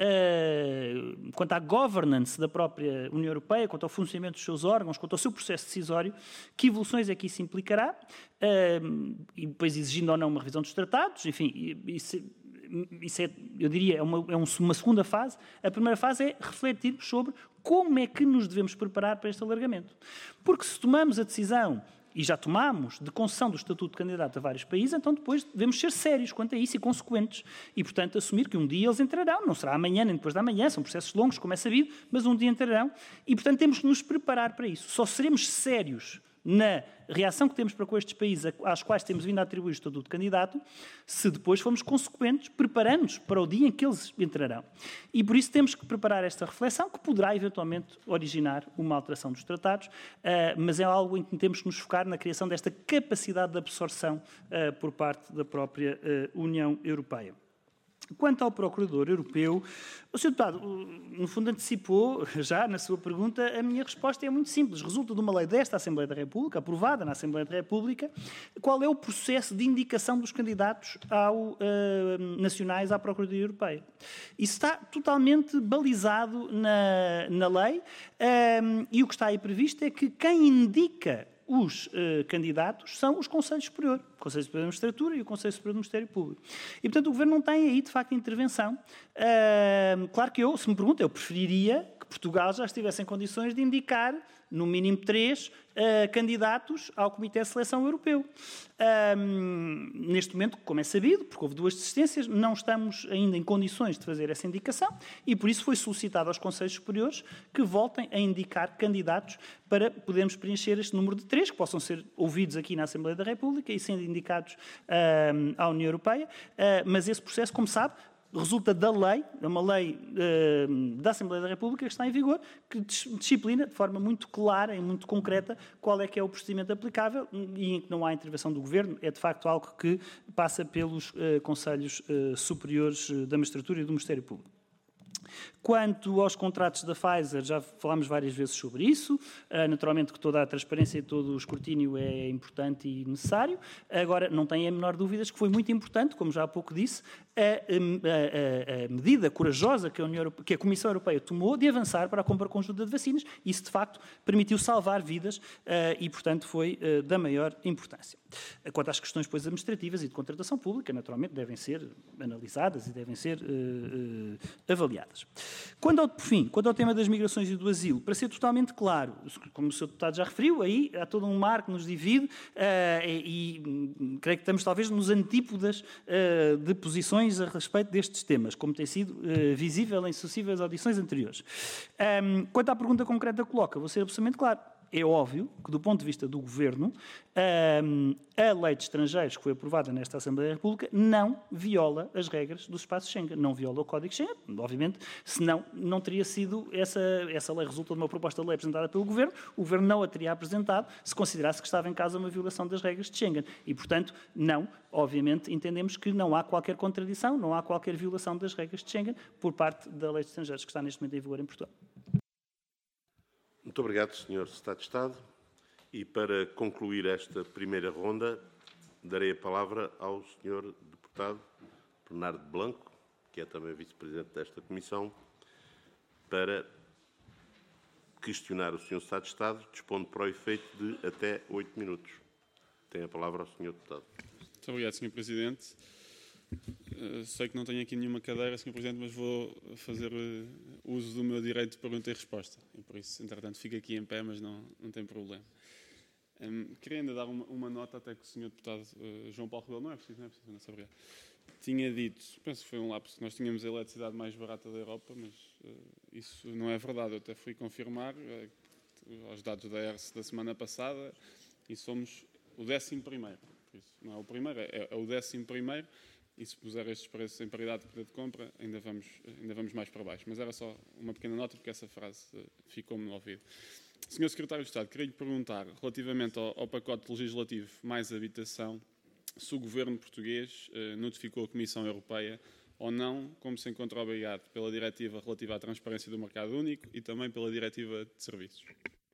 uh, quanto à governance da própria União Europeia, quanto ao funcionamento dos seus órgãos, quanto ao seu processo decisório, que evoluções é que isso implicará, uh, e depois exigindo ou não uma revisão dos tratados, enfim, isso, isso é, eu diria, é, uma, é uma segunda fase. A primeira fase é refletirmos sobre como é que nos devemos preparar para este alargamento. Porque se tomamos a decisão, e já tomámos, de concessão do estatuto de candidato a vários países, então depois devemos ser sérios quanto a isso e consequentes. E, portanto, assumir que um dia eles entrarão. Não será amanhã nem depois da manhã, são processos longos, como é sabido, mas um dia entrarão. E, portanto, temos que nos preparar para isso. Só seremos sérios na reação que temos para com estes países às quais temos vindo a atribuir o estatuto de candidato, se depois formos consequentes, preparando-nos para o dia em que eles entrarão. E por isso temos que preparar esta reflexão, que poderá eventualmente originar uma alteração dos tratados, mas é algo em que temos que nos focar na criação desta capacidade de absorção por parte da própria União Europeia. Quanto ao Procurador Europeu, o senhor Deputado, no fundo, antecipou já na sua pergunta. A minha resposta é muito simples. Resulta de uma lei desta Assembleia da República, aprovada na Assembleia da República, qual é o processo de indicação dos candidatos ao, uh, nacionais à Procuradoria Europeia. Isso está totalmente balizado na, na lei, um, e o que está aí previsto é que quem indica os uh, candidatos são os Conselhos Superiores, Conselho Superior da Magistratura e o Conselho Superior do Ministério Público. E, portanto, o Governo não tem aí, de facto, intervenção. Uh, claro que eu, se me pergunta, eu preferiria que Portugal já estivesse em condições de indicar, no mínimo três, uh, candidatos ao Comitê de Seleção Europeu. Um, neste momento, como é sabido, porque houve duas desistências, não estamos ainda em condições de fazer essa indicação e, por isso, foi solicitado aos Conselhos Superiores que voltem a indicar candidatos para podermos preencher este número de três, que possam ser ouvidos aqui na Assembleia da República e sendo indicados uh, à União Europeia. Uh, mas esse processo, como sabe, resulta da lei, é uma lei uh, da Assembleia da República que está em vigor, que disciplina de forma muito clara e muito concreta qual é que é o procedimento aplicável e em que não há intervenção do Governo. É, de facto, algo que passa pelos uh, Conselhos uh, Superiores da Magistratura e do Ministério Público. Quanto aos contratos da Pfizer, já falámos várias vezes sobre isso. Naturalmente que toda a transparência e todo o escrutínio é importante e necessário. Agora, não tenho a menor dúvida que foi muito importante, como já há pouco disse, a, a, a, a medida corajosa que a, União Europeia, que a Comissão Europeia tomou de avançar para a compra conjunta de vacinas. Isso, de facto, permitiu salvar vidas e, portanto, foi da maior importância. Quanto às questões depois administrativas e de contratação pública, naturalmente devem ser analisadas e devem ser uh, uh, avaliadas. Quando ao, por fim, quanto ao tema das migrações e do asilo, para ser totalmente claro, como o senhor Deputado já referiu, aí há todo um mar que nos divide uh, e, e creio que estamos talvez nos antípodas uh, de posições a respeito destes temas, como tem sido uh, visível em sucessivas audições anteriores. Um, quanto à pergunta concreta que coloca, vou ser absolutamente claro. É óbvio que, do ponto de vista do Governo, a lei de estrangeiros que foi aprovada nesta Assembleia da República não viola as regras do espaço Schengen, não viola o Código Schengen. Obviamente, senão não teria sido, essa, essa lei resulta de uma proposta de lei apresentada pelo Governo, o Governo não a teria apresentado se considerasse que estava em causa uma violação das regras de Schengen. E, portanto, não, obviamente, entendemos que não há qualquer contradição, não há qualquer violação das regras de Schengen por parte da lei de estrangeiros que está neste momento em vigor em Portugal.
Muito obrigado, senhor Secretário de Estado. E para concluir esta primeira ronda, darei a palavra ao senhor Deputado Bernardo Blanco, que é também Vice-Presidente desta Comissão, para questionar o senhor Secretário de Estado, dispondo para o efeito de até oito minutos. Tem a palavra ao senhor Deputado.
Muito obrigado, senhor Presidente. Uh, sei que não tenho aqui nenhuma cadeira, senhor Presidente, mas vou fazer uh, uso do meu direito de pergunta e resposta. E por isso, entretanto, fico aqui em pé, mas não, não tem problema. Um, queria ainda dar uma, uma nota até que o senhor Deputado uh, João Paulo Rebelo, não é preciso, não é preciso, não sei, obrigado, tinha dito, penso que foi um lapso, que nós tínhamos a eletricidade mais barata da Europa, mas uh, isso não é verdade. Eu até fui confirmar uh, aos dados da E R S da semana passada e somos o décimo primeiro. Por isso, não é o primeiro, é, é o décimo primeiro. E se puser estes preços em paridade de poder de compra, ainda vamos, ainda vamos mais para baixo. Mas era só uma pequena nota, porque essa frase ficou-me no ouvido. senhor Secretário de Estado, queria lhe perguntar, relativamente ao, ao pacote legislativo mais habitação, se o Governo português eh, notificou a Comissão Europeia ou não, como se encontra obrigado pela diretiva relativa à transparência do mercado único e também pela diretiva de serviços.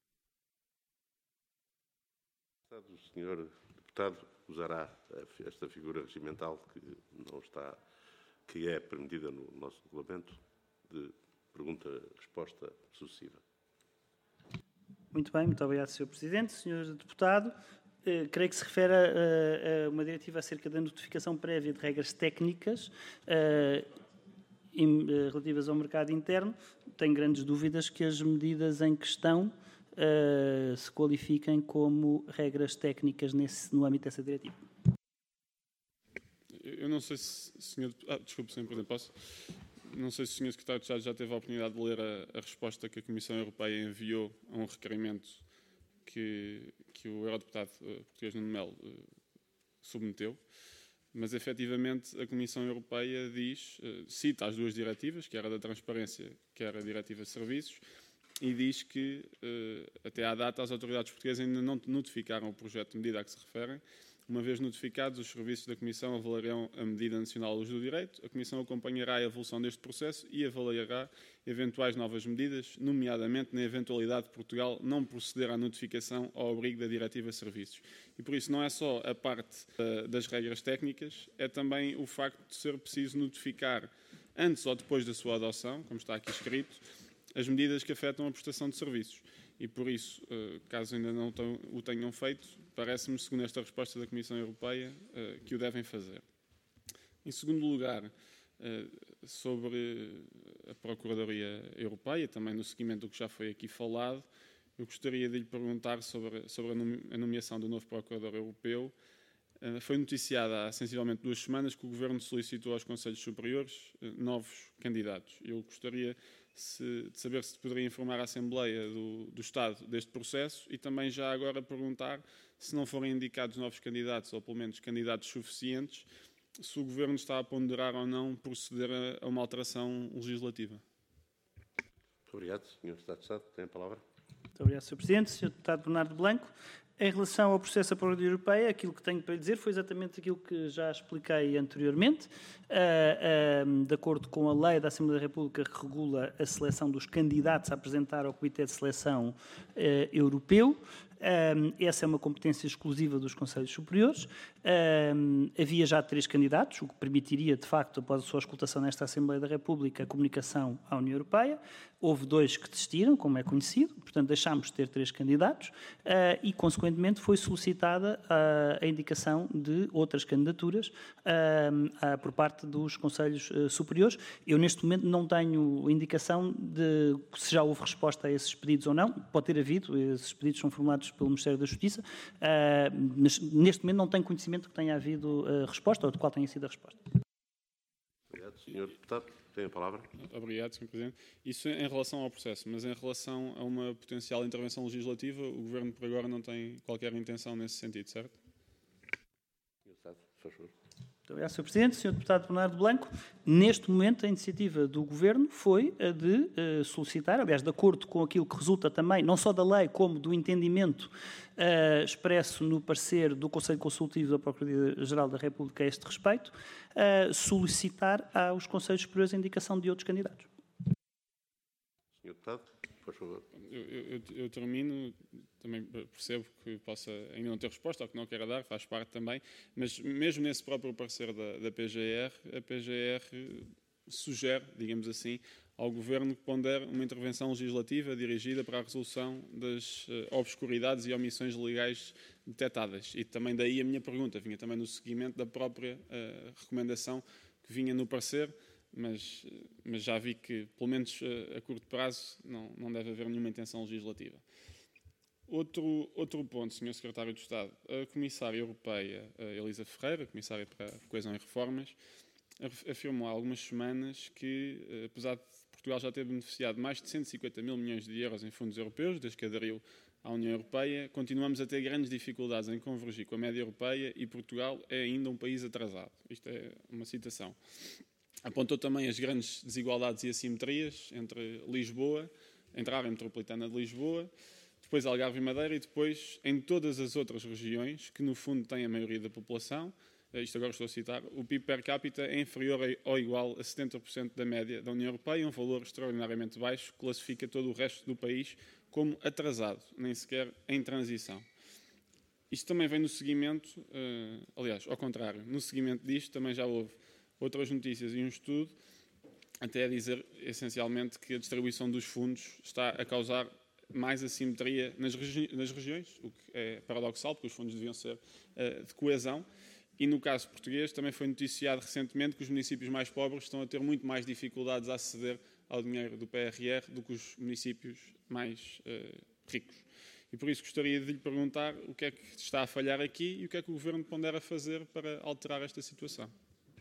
O senhor Deputado usará esta figura regimental que não está, que é permitida no nosso regulamento, de pergunta-resposta sucessiva.
Muito bem, muito obrigado, senhor Presidente. senhor Deputado, eh, creio que se refere a, a uma diretiva acerca da notificação prévia de regras técnicas eh, em, eh, relativas ao mercado interno. Tenho grandes dúvidas que as medidas em questão eh, se qualifiquem como regras técnicas nesse, no âmbito dessa diretiva.
Eu não sei se o senhor... Ah, desculpe, senhor Presidente, posso? Não sei se o senhor Secretário de Estado já teve a oportunidade de ler a, a resposta que a Comissão Europeia enviou a um requerimento que, que o Eurodeputado uh, português Nuno Melo uh, submeteu, mas efetivamente a Comissão Europeia diz, uh, cita as duas diretivas, quer a da transparência, quer a diretiva de serviços, e diz que uh, até à data as autoridades portuguesas ainda não notificaram o projeto de medida a que se referem. Uma vez notificados, os serviços da Comissão avaliarão a medida nacional à luz do direito, a Comissão acompanhará a evolução deste processo e avaliará eventuais novas medidas, nomeadamente na eventualidade de Portugal não proceder à notificação ao abrigo da Diretiva de Serviços. E por isso não é só a parte uh, das regras técnicas, é também o facto de ser preciso notificar, antes ou depois da sua adoção, como está aqui escrito, as medidas que afetam a prestação de serviços. E por isso, caso ainda não o tenham feito, parece-me, segundo esta resposta da Comissão Europeia, que o devem fazer. Em segundo lugar, sobre a Procuradoria Europeia, também no seguimento do que já foi aqui falado, eu gostaria de lhe perguntar sobre, sobre a nomeação do novo Procurador Europeu. Foi noticiada há sensivelmente duas semanas que o Governo solicitou aos Conselhos Superiores novos candidatos. Eu gostaria se, de saber se poderia informar a Assembleia do, do Estado deste processo e também já agora perguntar se não forem indicados novos candidatos, ou pelo menos candidatos suficientes, se o Governo está a ponderar ou não proceder a, a uma alteração legislativa.
Muito obrigado. senhor Deputado de Estado, tem a palavra.
Muito obrigado, senhor Presidente. senhor Deputado Bernardo Blanco, em relação ao processo da Procuradoria Europeia, aquilo que tenho para lhe dizer foi exatamente aquilo que já expliquei anteriormente. Uh, uh, de acordo com a lei da Assembleia da República que regula a seleção dos candidatos a apresentar ao Comitê de Seleção uh, Europeu, Um, essa é uma competência exclusiva dos Conselhos Superiores. Um, havia já três candidatos, o que permitiria, de facto, após a sua escutação nesta Assembleia da República, a comunicação à União Europeia. Houve dois que desistiram, como é conhecido, portanto deixámos de ter três candidatos uh, e, consequentemente, foi solicitada uh, a indicação de outras candidaturas uh, uh, por parte dos Conselhos uh, Superiores. Eu, neste momento, não tenho indicação de se já houve resposta a esses pedidos ou não. Pode ter havido, esses pedidos são formulados pelo Ministério da Justiça, uh, mas neste momento não tenho conhecimento que tenha havido uh, resposta ou de qual tenha sido a resposta.
Obrigado. senhor Deputado, tem a palavra.
Obrigado, senhor Presidente. Isso em relação ao processo, mas em relação a uma potencial intervenção legislativa, o Governo por agora não tem qualquer intenção nesse sentido, certo?
senhor Deputado, por favor.
Muito obrigado, senhor Presidente. senhor Deputado Bernardo Blanco, neste momento a iniciativa do Governo foi a de uh, solicitar, aliás, de acordo com aquilo que resulta também, não só da lei, como do entendimento uh, expresso no parecer do Conselho Consultivo da Procuradoria-Geral da República a este respeito, uh, solicitar aos Conselhos Superiores a indicação de outros candidatos.
senhor Deputado, por favor.
Eu, eu, eu termino, também percebo que possa ainda não ter resposta, ou que não queira dar, faz parte também, mas mesmo nesse próprio parecer da, da P G R, a P G R sugere, digamos assim, ao Governo que pondere uma intervenção legislativa dirigida para a resolução das uh, obscuridades e omissões legais detectadas. E também daí a minha pergunta, vinha também no seguimento da própria uh, recomendação que vinha no parecer, Mas, mas já vi que, pelo menos a curto prazo, não, não deve haver nenhuma intenção legislativa. Outro, outro ponto, senhor Secretário de Estado. A Comissária Europeia, a Elisa Ferreira, Comissária para a Coesão e Reformas, afirmou há algumas semanas que, apesar de Portugal já ter beneficiado de mais de cento e cinquenta mil milhões de euros em fundos europeus, desde que aderiu à União Europeia, continuamos a ter grandes dificuldades em convergir com a média europeia e Portugal é ainda um país atrasado. Isto é uma citação. Apontou também as grandes desigualdades e assimetrias entre Lisboa, entre a área metropolitana de Lisboa, depois Algarve e Madeira e depois em todas as outras regiões, que no fundo têm a maioria da população. Isto agora estou a citar. O P I B per capita é inferior ou igual a setenta por cento da média da União Europeia, um valor extraordinariamente baixo que classifica todo o resto do país como atrasado, nem sequer em transição. Isto também vem no seguimento, aliás, ao contrário, no seguimento disto também já houve outras notícias e um estudo, até a dizer, essencialmente, que a distribuição dos fundos está a causar mais assimetria nas, regi nas regiões, o que é paradoxal, porque os fundos deviam ser uh, de coesão. E, no caso português, também foi noticiado recentemente que os municípios mais pobres estão a ter muito mais dificuldades a aceder ao dinheiro do P R R do que os municípios mais uh, ricos. E, por isso, gostaria de lhe perguntar o que é que está a falhar aqui e o que é que o Governo pondera fazer para alterar esta situação.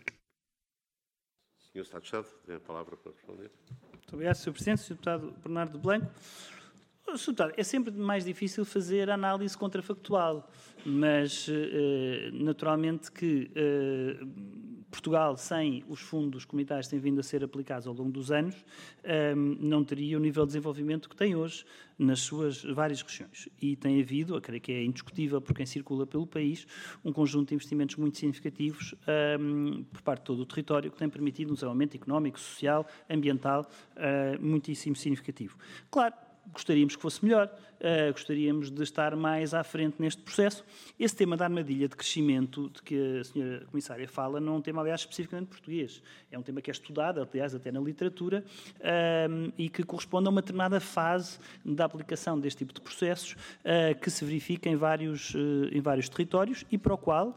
senhor Estado de Estado, tem a palavra para responder.
Muito obrigado, senhor Presidente. senhor Deputado Bernardo Blanco. senhor Deputado, é sempre mais difícil fazer análise contrafactual, mas naturalmente que Portugal, sem os fundos comunitários que têm vindo a ser aplicados ao longo dos anos, não teria o nível de desenvolvimento que tem hoje nas suas várias regiões. E tem havido, eu creio que é indiscutível por quem circula pelo país, um conjunto de investimentos muito significativos um, por parte de todo o território que tem permitido um desenvolvimento económico, social, ambiental uh, muitíssimo significativo. Claro, gostaríamos que fosse melhor, uh, gostaríamos de estar mais à frente neste processo. Esse tema da armadilha de crescimento de que a senhora Comissária fala não é um tema, aliás, especificamente português. É um tema que é estudado, aliás, até na literatura, uh, e que corresponde a uma determinada fase da aplicação deste tipo de processos uh, que se verifica em vários, uh, em vários territórios e para o qual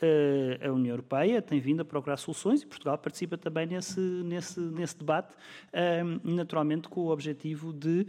a União Europeia tem vindo a procurar soluções e Portugal participa também nesse, nesse, nesse debate, naturalmente com o objetivo de,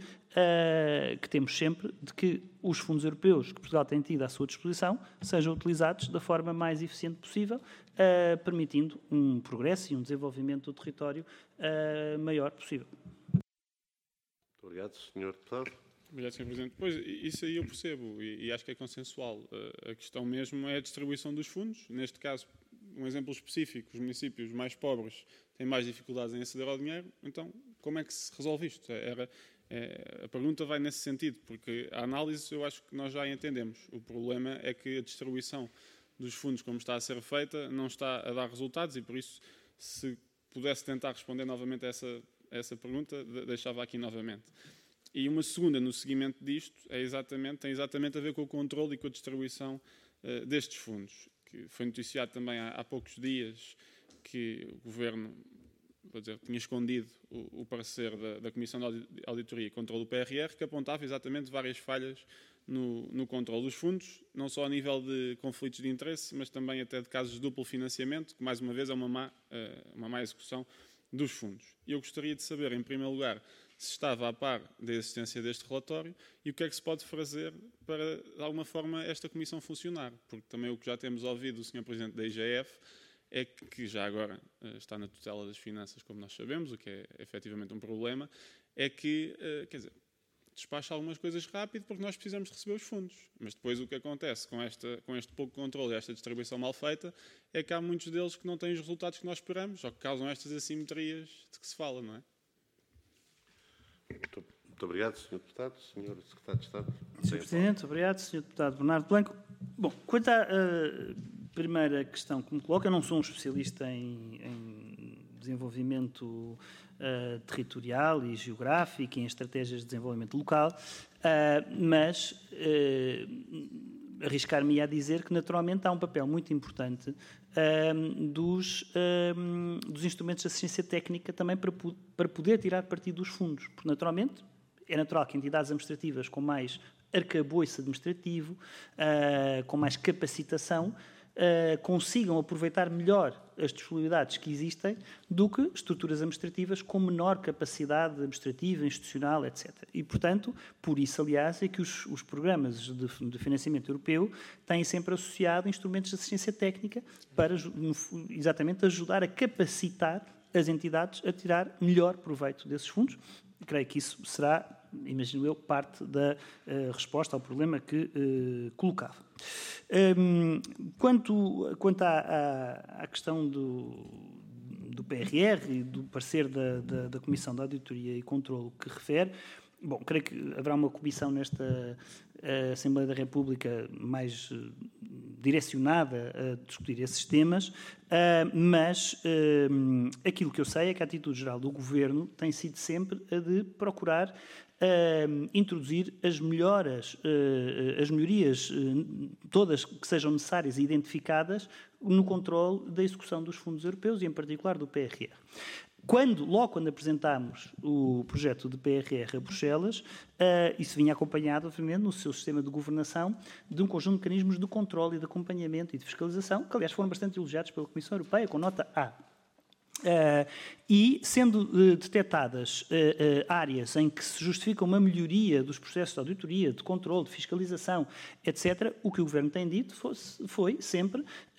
que temos sempre, de que os fundos europeus que Portugal tem tido à sua disposição sejam utilizados da forma mais eficiente possível, permitindo um progresso e um desenvolvimento do território maior possível.
Muito obrigado, senhor Deputado.
Obrigado, senhor Presidente. Pois, isso aí eu percebo e, e acho que é consensual. Uh, a questão mesmo é a distribuição dos fundos. Neste caso, um exemplo específico, os municípios mais pobres têm mais dificuldades em aceder ao dinheiro. Então, como é que se resolve isto? Era, é, a pergunta vai nesse sentido, porque a análise eu acho que nós já entendemos. O problema é que a distribuição dos fundos, como está a ser feita, não está a dar resultados e, por isso, se pudesse tentar responder novamente a essa, a essa pergunta, deixava aqui novamente. E uma segunda, no seguimento disto, é exatamente, tem exatamente a ver com o controle e com a distribuição uh, destes fundos. Que foi noticiado também há, há poucos dias que o Governo, vou dizer, tinha escondido o, o parecer da, da Comissão de Auditoria e Controle do P R R, que apontava exatamente várias falhas no, no controle dos fundos, não só a nível de conflitos de interesse, mas também até de casos de duplo financiamento, que mais uma vez é uma má, uh, uma má execução dos fundos. E eu gostaria de saber, em primeiro lugar, se estava a par da existência deste relatório e o que é que se pode fazer para, de alguma forma, esta comissão funcionar. Porque também o que já temos ouvido do senhor Presidente da I G F é que, que já agora está na tutela das finanças, como nós sabemos, o que é efetivamente um problema, é que, quer dizer, despacha algumas coisas rápido porque nós precisamos de receber os fundos. Mas depois o que acontece com, esta, com este pouco controle e esta distribuição mal feita é que há muitos deles que não têm os resultados que nós esperamos ou que causam estas assimetrias de que se fala, não é?
Muito, muito obrigado, senhor Deputado. senhor Secretário de Estado.
senhor Presidente, obrigado. senhor Deputado Bernardo Blanco. Bom, quanto à uh, primeira questão que me coloca, eu não sou um especialista em, em desenvolvimento uh, territorial e geográfico, em estratégias de desenvolvimento local, uh, mas uh, arriscar-me a dizer que, naturalmente, há um papel muito importante uh, dos, uh, dos instrumentos de assistência técnica também para, para poder tirar partido dos fundos. Porque, naturalmente, é natural que entidades administrativas com mais arcabouço administrativo, uh, com mais capacitação, uh, consigam aproveitar melhor as disponibilidades que existem do que estruturas administrativas com menor capacidade administrativa, institucional, etcétera. E, portanto, por isso, aliás, é que os, os programas de, de financiamento europeu têm sempre associado instrumentos de assistência técnica para exatamente ajudar a capacitar as entidades a tirar melhor proveito desses fundos. Creio que isso será, imagino eu, parte da uh, resposta ao problema que uh, colocava. Um, quanto quanto à, à, à questão do, do P R R e do parecer da, da, da Comissão de Auditoria e Controlo que refere, bom, creio que haverá uma comissão nesta uh, Assembleia da República mais uh, direcionada a discutir esses temas, uh, mas uh, aquilo que eu sei é que a atitude geral do Governo tem sido sempre a de procurar uh, introduzir as melhoras, uh, as melhorias, uh, todas que sejam necessárias e identificadas no controle da execução dos fundos europeus e, em particular, do P R R. Quando, logo quando apresentámos o projeto de P R R a Bruxelas, uh, isso vinha acompanhado, obviamente, no seu sistema de governação, de um conjunto de mecanismos de controle e de acompanhamento e de fiscalização, que, aliás, foram bastante elogiados pela Comissão Europeia, com nota A. Uh, e, sendo uh, detectadas uh, uh, áreas em que se justifica uma melhoria dos processos de auditoria, de controle, de fiscalização, etcétera, o que o Governo tem dito foi, foi sempre,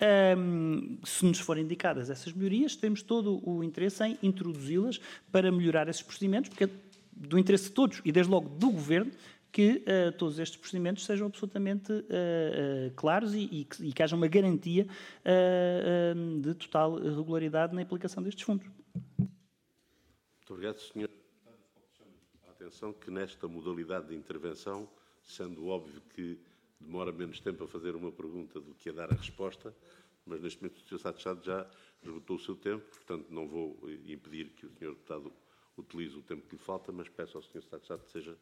um, se nos forem indicadas essas melhorias, temos todo o interesse em introduzi-las para melhorar esses procedimentos, porque é do interesse de todos, e desde logo do Governo, que uh, todos estes procedimentos sejam absolutamente uh, uh, claros e, e, que, e que haja uma garantia uh, uh, de total regularidade na aplicação destes fundos.
Muito obrigado, senhor. A atenção que nesta modalidade de intervenção, sendo óbvio que demora menos tempo a fazer uma pergunta do que a dar a resposta, mas neste momento o senhor Secretário de Estado já esgotou o seu tempo, portanto não vou impedir que o senhor Deputado utilize o tempo que lhe falta, mas peço ao senhor Secretário de Estado que seja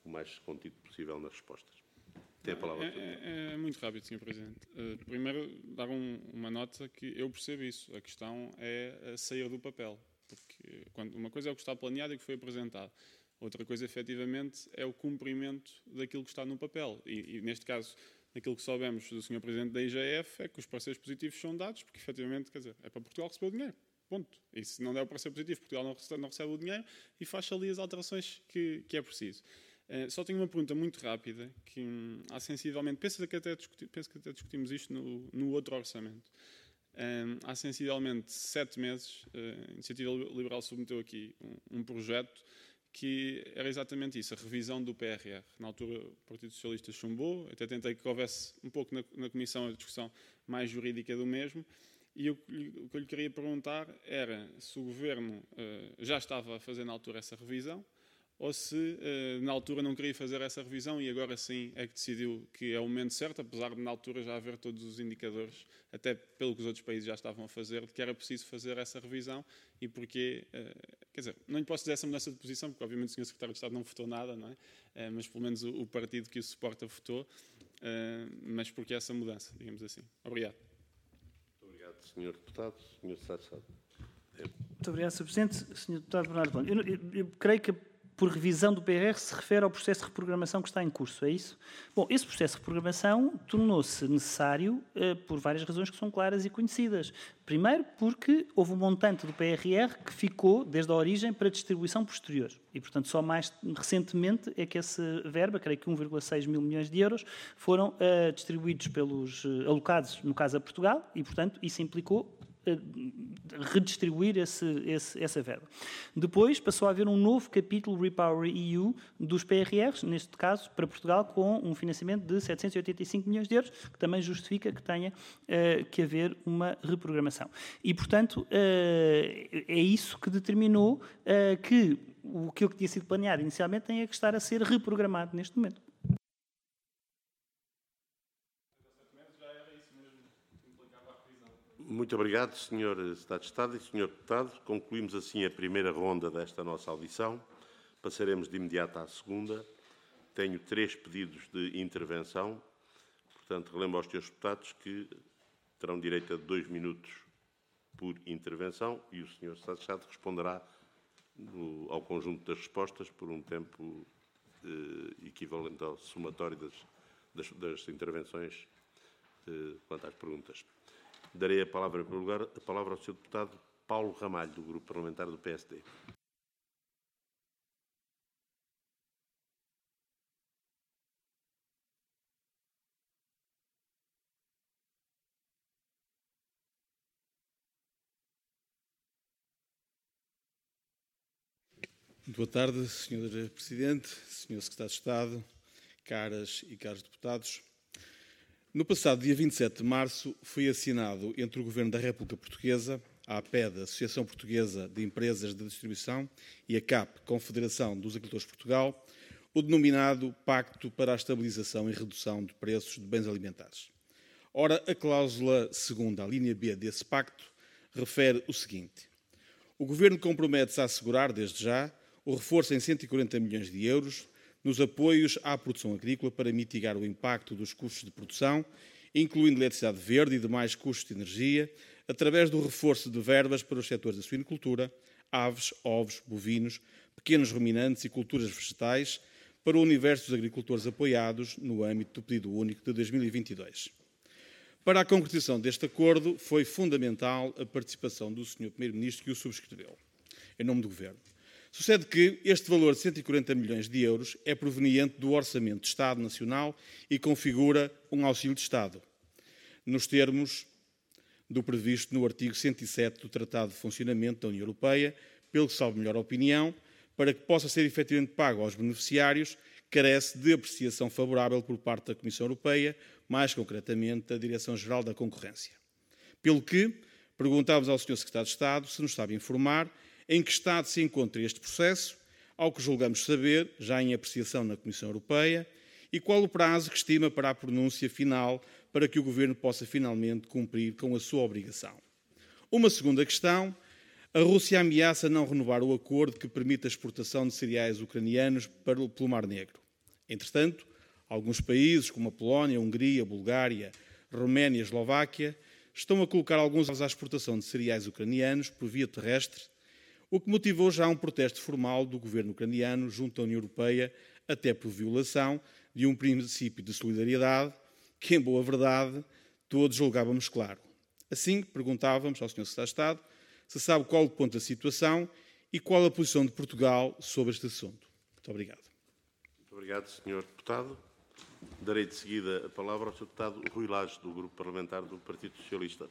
o mais contido possível nas respostas. Tem a palavra.
É, é, é muito rápido, senhor Presidente. Uh, primeiro, dar um, uma nota que eu percebo isso. A questão é sair do papel. Porque quando, uma coisa é o que está planeado e o que foi apresentado. Outra coisa, efetivamente, é o cumprimento daquilo que está no papel. E, e neste caso, naquilo que soubemos do senhor Presidente da I G F, é que os pareceres positivos são dados, porque, efetivamente, quer dizer, é para Portugal receber o dinheiro. Ponto. E se não der o parecer positivo, Portugal não recebe, não recebe o dinheiro e faz ali as alterações que, que é preciso. Uh, só tenho uma pergunta muito rápida, que hum, há sensivelmente, penso que até, discuti, penso que até discutimos isto no, no outro orçamento. Um, há sensivelmente sete meses, uh, a Iniciativa Liberal submeteu aqui um, um projeto que era exatamente isso, a revisão do P R R. Na altura, o Partido Socialista chumbou, até tentei que houvesse um pouco na, na Comissão a discussão mais jurídica do mesmo, e eu, o que eu lhe queria perguntar era se o Governo uh, já estava a fazer na altura essa revisão, ou se uh, na altura não queria fazer essa revisão e agora sim é que decidiu que é o momento certo, apesar de na altura já haver todos os indicadores, até pelo que os outros países já estavam a fazer, de que era preciso fazer essa revisão e porque, uh, quer dizer, não lhe posso dizer essa mudança de posição, porque obviamente o senhor Secretário de Estado não votou nada, não é? Uh, mas pelo menos o, o partido que o suporta votou, uh, mas porque essa mudança, digamos assim. Obrigado.
Muito obrigado, senhor Deputado. senhor Secretário de Estado.
Muito obrigado, senhor Presidente. senhor Deputado Bernardo Blanco, eu, eu, eu creio que por revisão do P R R se refere ao processo de reprogramação que está em curso, é isso? Bom, esse processo de reprogramação tornou-se necessário uh, por várias razões que são claras e conhecidas. Primeiro, porque houve um montante do P R R que ficou, desde a origem, para distribuição posterior. E, portanto, só mais recentemente é que essa verba, creio que um vírgula seis mil milhões de euros, foram uh, distribuídos pelos, uh, alocados, no caso, a Portugal, e, portanto, isso implicou redistribuir esse, esse, essa verba. Depois passou a haver um novo capítulo Repower E U dos P R Rs, neste caso para Portugal, com um financiamento de setecentos e oitenta e cinco milhões de euros, que também justifica que tenha uh, que haver uma reprogramação. E, portanto, uh, é isso que determinou uh, que o que tinha sido planeado inicialmente tenha que estar a ser reprogramado neste momento.
Muito obrigado, senhor Secretário de Estado e senhor Deputado. Concluímos assim a primeira ronda desta nossa audição. Passaremos de imediato à segunda. Tenho três pedidos de intervenção. Portanto, relembro aos senhores deputados que terão direito a dois minutos por intervenção e o senhor Secretário de Estado responderá no, ao conjunto das respostas por um tempo eh, equivalente ao somatório das, das, das intervenções eh, quanto às perguntas. Darei a palavra, em primeiro lugar, a palavra ao senhor Deputado Paulo Ramalho, do Grupo Parlamentar do P S D.
Muito boa tarde, senhor Presidente, senhor Secretário de Estado, caras e caros deputados. No passado dia vinte e sete de março foi assinado entre o Governo da República Portuguesa, a APED, Associação Portuguesa de Empresas de Distribuição, e a C A P, Confederação dos Agricultores de Portugal, o denominado Pacto para a Estabilização e Redução de Preços de Bens Alimentares. Ora, a cláusula segunda, a linha B desse pacto, refere o seguinte: o Governo compromete-se a assegurar, desde já, o reforço em cento e quarenta milhões de euros nos apoios à produção agrícola para mitigar o impacto dos custos de produção, incluindo eletricidade verde e demais custos de energia, através do reforço de verbas para os setores da suinocultura, aves, ovos, bovinos, pequenos ruminantes e culturas vegetais, para o universo dos agricultores apoiados no âmbito do pedido único de dois mil e vinte e dois. Para a concretização deste acordo, foi fundamental a participação do senhor Primeiro-Ministro, que o subscreveu, em nome do Governo. Sucede que este valor de cento e quarenta milhões de euros é proveniente do Orçamento de Estado Nacional e configura um auxílio de Estado, nos termos do previsto no artigo cento e sete do Tratado de Funcionamento da União Europeia, pelo que, salvo melhor opinião, para que possa ser efetivamente pago aos beneficiários, carece de apreciação favorável por parte da Comissão Europeia, mais concretamente da Direção-Geral da Concorrência. Pelo que, perguntávamos ao senhor Secretário de Estado se nos sabe informar em que estado se encontra este processo, ao que julgamos saber, já em apreciação na Comissão Europeia, e qual o prazo que estima para a pronúncia final para que o Governo possa finalmente cumprir com a sua obrigação. Uma segunda questão: a Rússia ameaça não renovar o acordo que permite a exportação de cereais ucranianos pelo Mar Negro. Entretanto, alguns países, como a Polónia, a Hungria, a Bulgária, a Roménia e a Eslováquia, estão a colocar alguns à exportação de cereais ucranianos por via terrestre, o que motivou já um protesto formal do governo ucraniano junto à União Europeia, até por violação de um princípio de solidariedade que, em boa verdade, todos julgávamos claro. Assim, perguntávamos ao senhor Secretário de Estado se sabe qual o ponto da situação e qual a posição de Portugal sobre este assunto. Muito obrigado.
Muito obrigado, senhor Deputado. Darei de seguida a palavra ao senhor Deputado Rui Lage, do Grupo Parlamentar do Partido Socialista.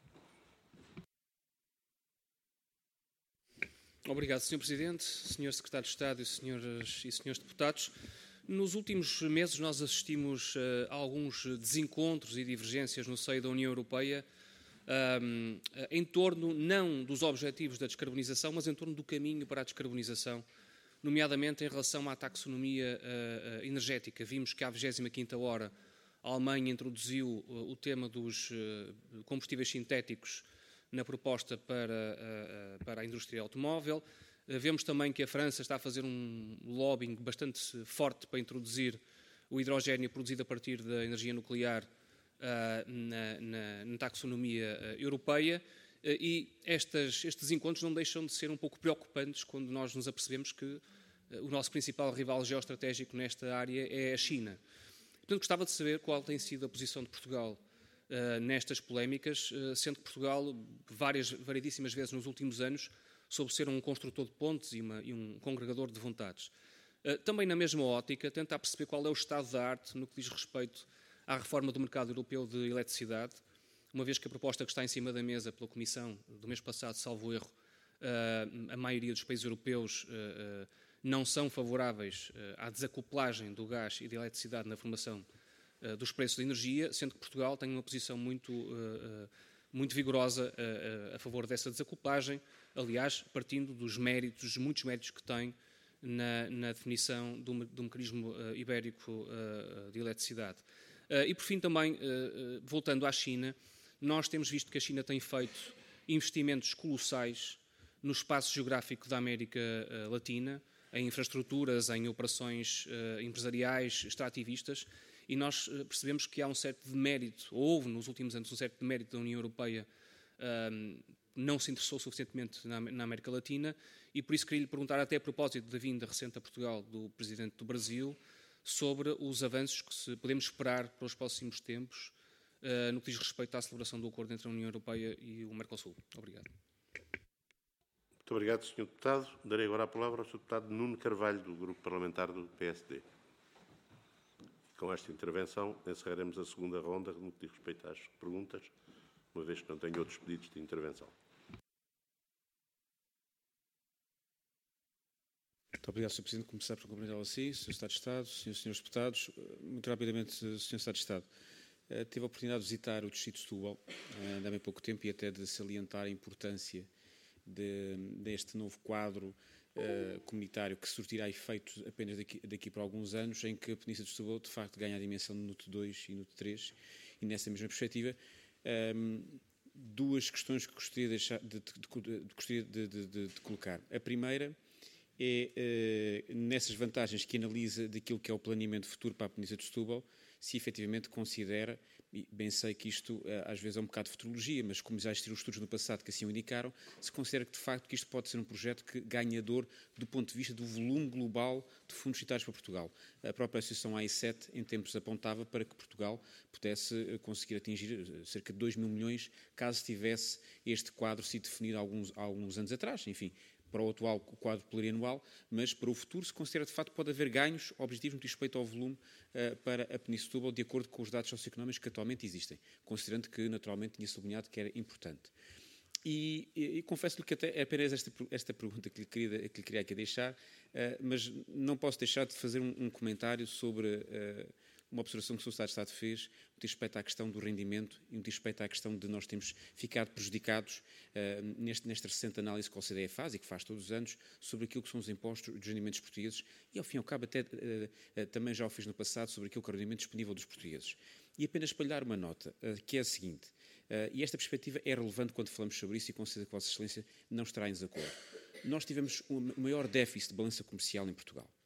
Obrigado, senhor Presidente, senhor Secretário de Estado e senhoras e senhores deputados. Nos últimos meses nós assistimos uh, a alguns desencontros e divergências no seio da União Europeia um, em torno não dos objetivos da descarbonização, mas em torno do caminho para a descarbonização, nomeadamente em relação à taxonomia uh, uh, energética. Vimos que à vigésima quinta hora a Alemanha introduziu uh, o tema dos uh, combustíveis sintéticos na proposta para, para a indústria automóvel. Vemos também que a França está a fazer um lobbying bastante forte para introduzir o hidrogénio produzido a partir da energia nuclear na, na, na taxonomia europeia. E estas, estes encontros não deixam de ser um pouco preocupantes quando nós nos apercebemos que o nosso principal rival geoestratégico nesta área é a China. Portanto, gostava de saber qual tem sido a posição de Portugal Uh, nestas polémicas, uh, sendo que Portugal, várias, variedíssimas vezes nos últimos anos, soube ser um construtor de pontes e, uma, e um congregador de vontades. Uh, também na mesma ótica, tentar perceber qual é o estado da arte no que diz respeito à reforma do mercado europeu de eletricidade, uma vez que a proposta que está em cima da mesa pela Comissão do mês passado, salvo erro, uh, a maioria dos países europeus uh, uh, não são favoráveis uh, à desacoplagem do gás e da eletricidade na formação dos preços da energia, sendo que Portugal tem uma posição muito, uh, muito vigorosa uh, a favor dessa desacoplagem, aliás, partindo dos méritos, muitos méritos que tem na, na definição do, do mecanismo uh, ibérico uh, de eletricidade. Uh, e, por fim, também, uh, voltando à China, nós temos visto que a China tem feito investimentos colossais no espaço geográfico da América uh, Latina, em infraestruturas, em operações uh, empresariais, extrativistas, e nós percebemos que há um certo demérito, ou houve nos últimos anos um certo demérito da União Europeia, um, não se interessou suficientemente na, na América Latina, e por isso queria lhe perguntar, até a propósito da vinda recente a Portugal do Presidente do Brasil, sobre os avanços que se podemos esperar para os próximos tempos, uh, no que diz respeito à celebração do acordo entre a União Europeia e o Mercosul. Obrigado.
Muito obrigado, senhor Deputado. Darei agora a palavra ao senhor Deputado Nuno Carvalho, do Grupo Parlamentar do P S D. Com esta intervenção, encerraremos a segunda ronda no que diz respeito às perguntas, uma vez que não tenho outros pedidos de intervenção.
Muito obrigado, senhor Presidente. Começar por cumprimentá-lo a si, senhor Secretário de Estado, senhores e senhores deputados. Muito rapidamente, senhor Secretário de Estado. Tive a oportunidade de visitar o Distrito de Setúbal, há bem pouco tempo, e até de salientar a importância de, deste novo quadro Uh, comunitário que surtirá efeitos apenas daqui, daqui para alguns anos, em que a Península de Setúbal de facto ganha a dimensão de N U T dois e N U T três, e nessa mesma perspectiva um, duas questões que gostaria de, deixar, de, de, de, gostaria de, de, de, de colocar. A primeira é uh, nessas vantagens que analisa daquilo que é o planeamento futuro para a Península de Setúbal, se efetivamente considera, e bem sei que isto às vezes é um bocado de futurologia, mas como já existiram estudos no passado que assim o indicaram, se considera que de facto que isto pode ser um projeto que ganhador do ponto de vista do volume global de fundos citários para Portugal. A própria Associação A I sete em tempos apontava para que Portugal pudesse conseguir atingir cerca de dois mil milhões caso tivesse este quadro sido definido há alguns, há alguns anos atrás, enfim. Para o atual quadro plurianual, mas para o futuro se considera de facto que pode haver ganhos objetivos no que diz respeito ao volume uh, para a Península de Setúbal, de acordo com os dados socioeconómicos que atualmente existem, considerando que naturalmente tinha sublinhado que era importante. E, e, e confesso-lhe que até é apenas esta, esta pergunta que lhe queria, que lhe queria aqui deixar, uh, mas não posso deixar de fazer um, um comentário sobre uh, uma observação que o senhor Secretário de Estado fez, no que diz respeito à questão do rendimento e no que diz respeito à questão de nós termos ficado prejudicados uh, neste, nesta recente análise que a O C D E faz e que faz todos os anos sobre aquilo que são os impostos dos rendimentos portugueses e, ao fim e ao cabo, até uh, uh, também já o fiz no passado sobre aquilo que é o rendimento disponível dos portugueses. E apenas espalhar uma nota, uh, que é a seguinte, uh, e esta perspectiva é relevante quando falamos sobre isso e considero que Vossa Excelência não estará em desacordo. Nós tivemos o maior déficit de balança comercial em Portugal.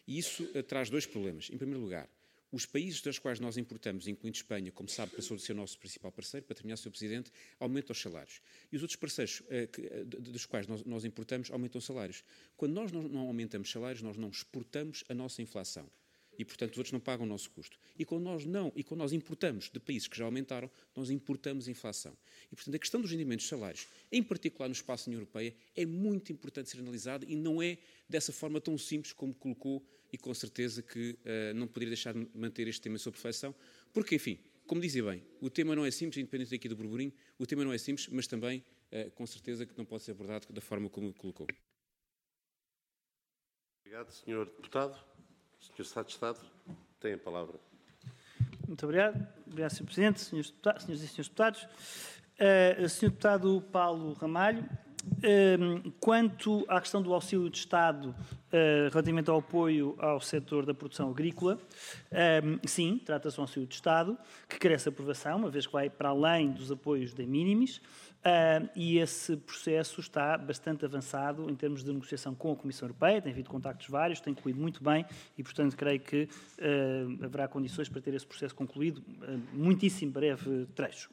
E isso uh, traz dois problemas. Em primeiro lugar, os países dos quais nós importamos, incluindo Espanha, como sabe, passou de ser o nosso principal parceiro, para terminar, senhor Presidente, aumentam os salários. E os outros parceiros uh, que, uh, dos quais nós, nós importamos aumentam os salários. Quando nós não, não aumentamos salários, nós não exportamos a nossa inflação. E, portanto, os outros não pagam o nosso custo. E quando nós não, e quando nós importamos de países que já aumentaram, nós importamos a inflação. E, portanto, a questão dos rendimentos de salários, em particular no espaço da União Europeia, é muito importante ser analisada e não é dessa forma tão simples como colocou e com certeza que uh, não poderia deixar de manter este tema sob reflexão, porque, enfim, como dizia bem, o tema não é simples, independente aqui do burburinho, o tema não é simples, mas também, uh, com certeza, que não pode ser abordado da forma como colocou.
Obrigado, senhor Deputado. senhor Secretário de Estado, tem a palavra.
Muito obrigado. Obrigado, senhor Presidente, senhores, deputados, senhores e senhores deputados. Uh, senhor Deputado Paulo Ramalho, uh, quanto à questão do auxílio de Estado uh, relativamente ao apoio ao setor da produção agrícola, uh, sim, trata-se de um auxílio de Estado que carece aprovação, uma vez que vai para além dos apoios de minimis. Uh, e esse processo está bastante avançado em termos de negociação com a Comissão Europeia, tem havido contactos vários, tem corrido muito bem e, portanto, creio que uh, haverá condições para ter esse processo concluído uh, muitíssimo breve trecho.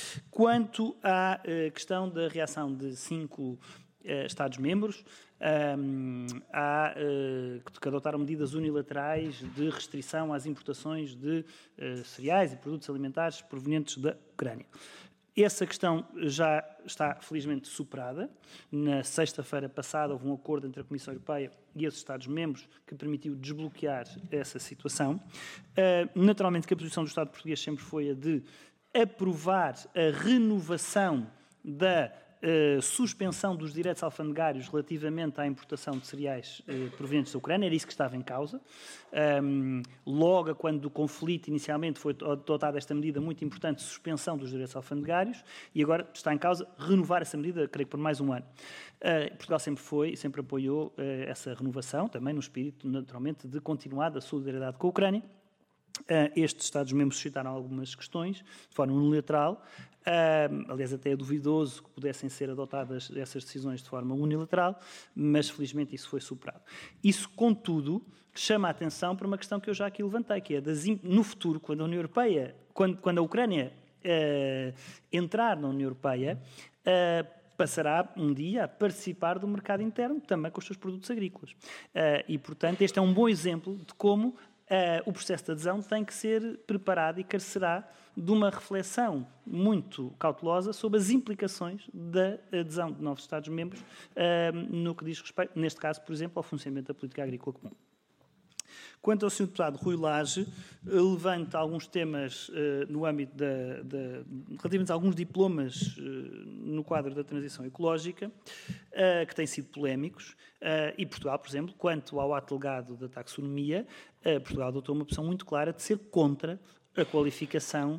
Quanto à uh, questão da reação de cinco uh, Estados-membros, um, há uh, que adotaram medidas unilaterais de restrição às importações de uh, cereais e produtos alimentares provenientes da Ucrânia. Essa questão já está, felizmente, superada. Na sexta-feira passada houve um acordo entre a Comissão Europeia e os Estados-membros que permitiu desbloquear essa situação. Uh, naturalmente que a posição do Estado português sempre foi a de aprovar a renovação da Uh, suspensão dos direitos alfandegários relativamente à importação de cereais uh, provenientes da Ucrânia, era isso que estava em causa. Um, logo, quando do conflito inicialmente foi adotada esta medida muito importante, suspensão dos direitos alfandegários, e agora está em causa renovar essa medida, creio que por mais um ano. Uh, Portugal sempre foi e sempre apoiou uh, essa renovação, também no espírito, naturalmente, de continuada solidariedade com a Ucrânia. Uh, estes Estados-membros suscitaram algumas questões, de forma unilateral. Uh, aliás, até é duvidoso que pudessem ser adotadas essas decisões de forma unilateral, mas felizmente isso foi superado. Isso, contudo, chama a atenção para uma questão que eu já aqui levantei, que é das, no futuro, quando a União Europeia, quando, quando a Ucrânia uh, entrar na União Europeia, uh, passará um dia a participar do mercado interno, também com os seus produtos agrícolas. Uh, e, portanto, este é um bom exemplo de como Uh, o processo de adesão tem que ser preparado e carecerá de uma reflexão muito cautelosa sobre as implicações da adesão de novos Estados-membros uh, no que diz respeito, neste caso, por exemplo, ao funcionamento da política agrícola comum. Quanto ao senhor Deputado Rui Lage, levanta alguns temas uh, no âmbito da, da, relativamente a alguns diplomas uh, no quadro da transição ecológica, uh, que têm sido polémicos, uh, e Portugal, por exemplo, quanto ao ato delegado da taxonomia, uh, Portugal adotou uma posição muito clara de ser contra a qualificação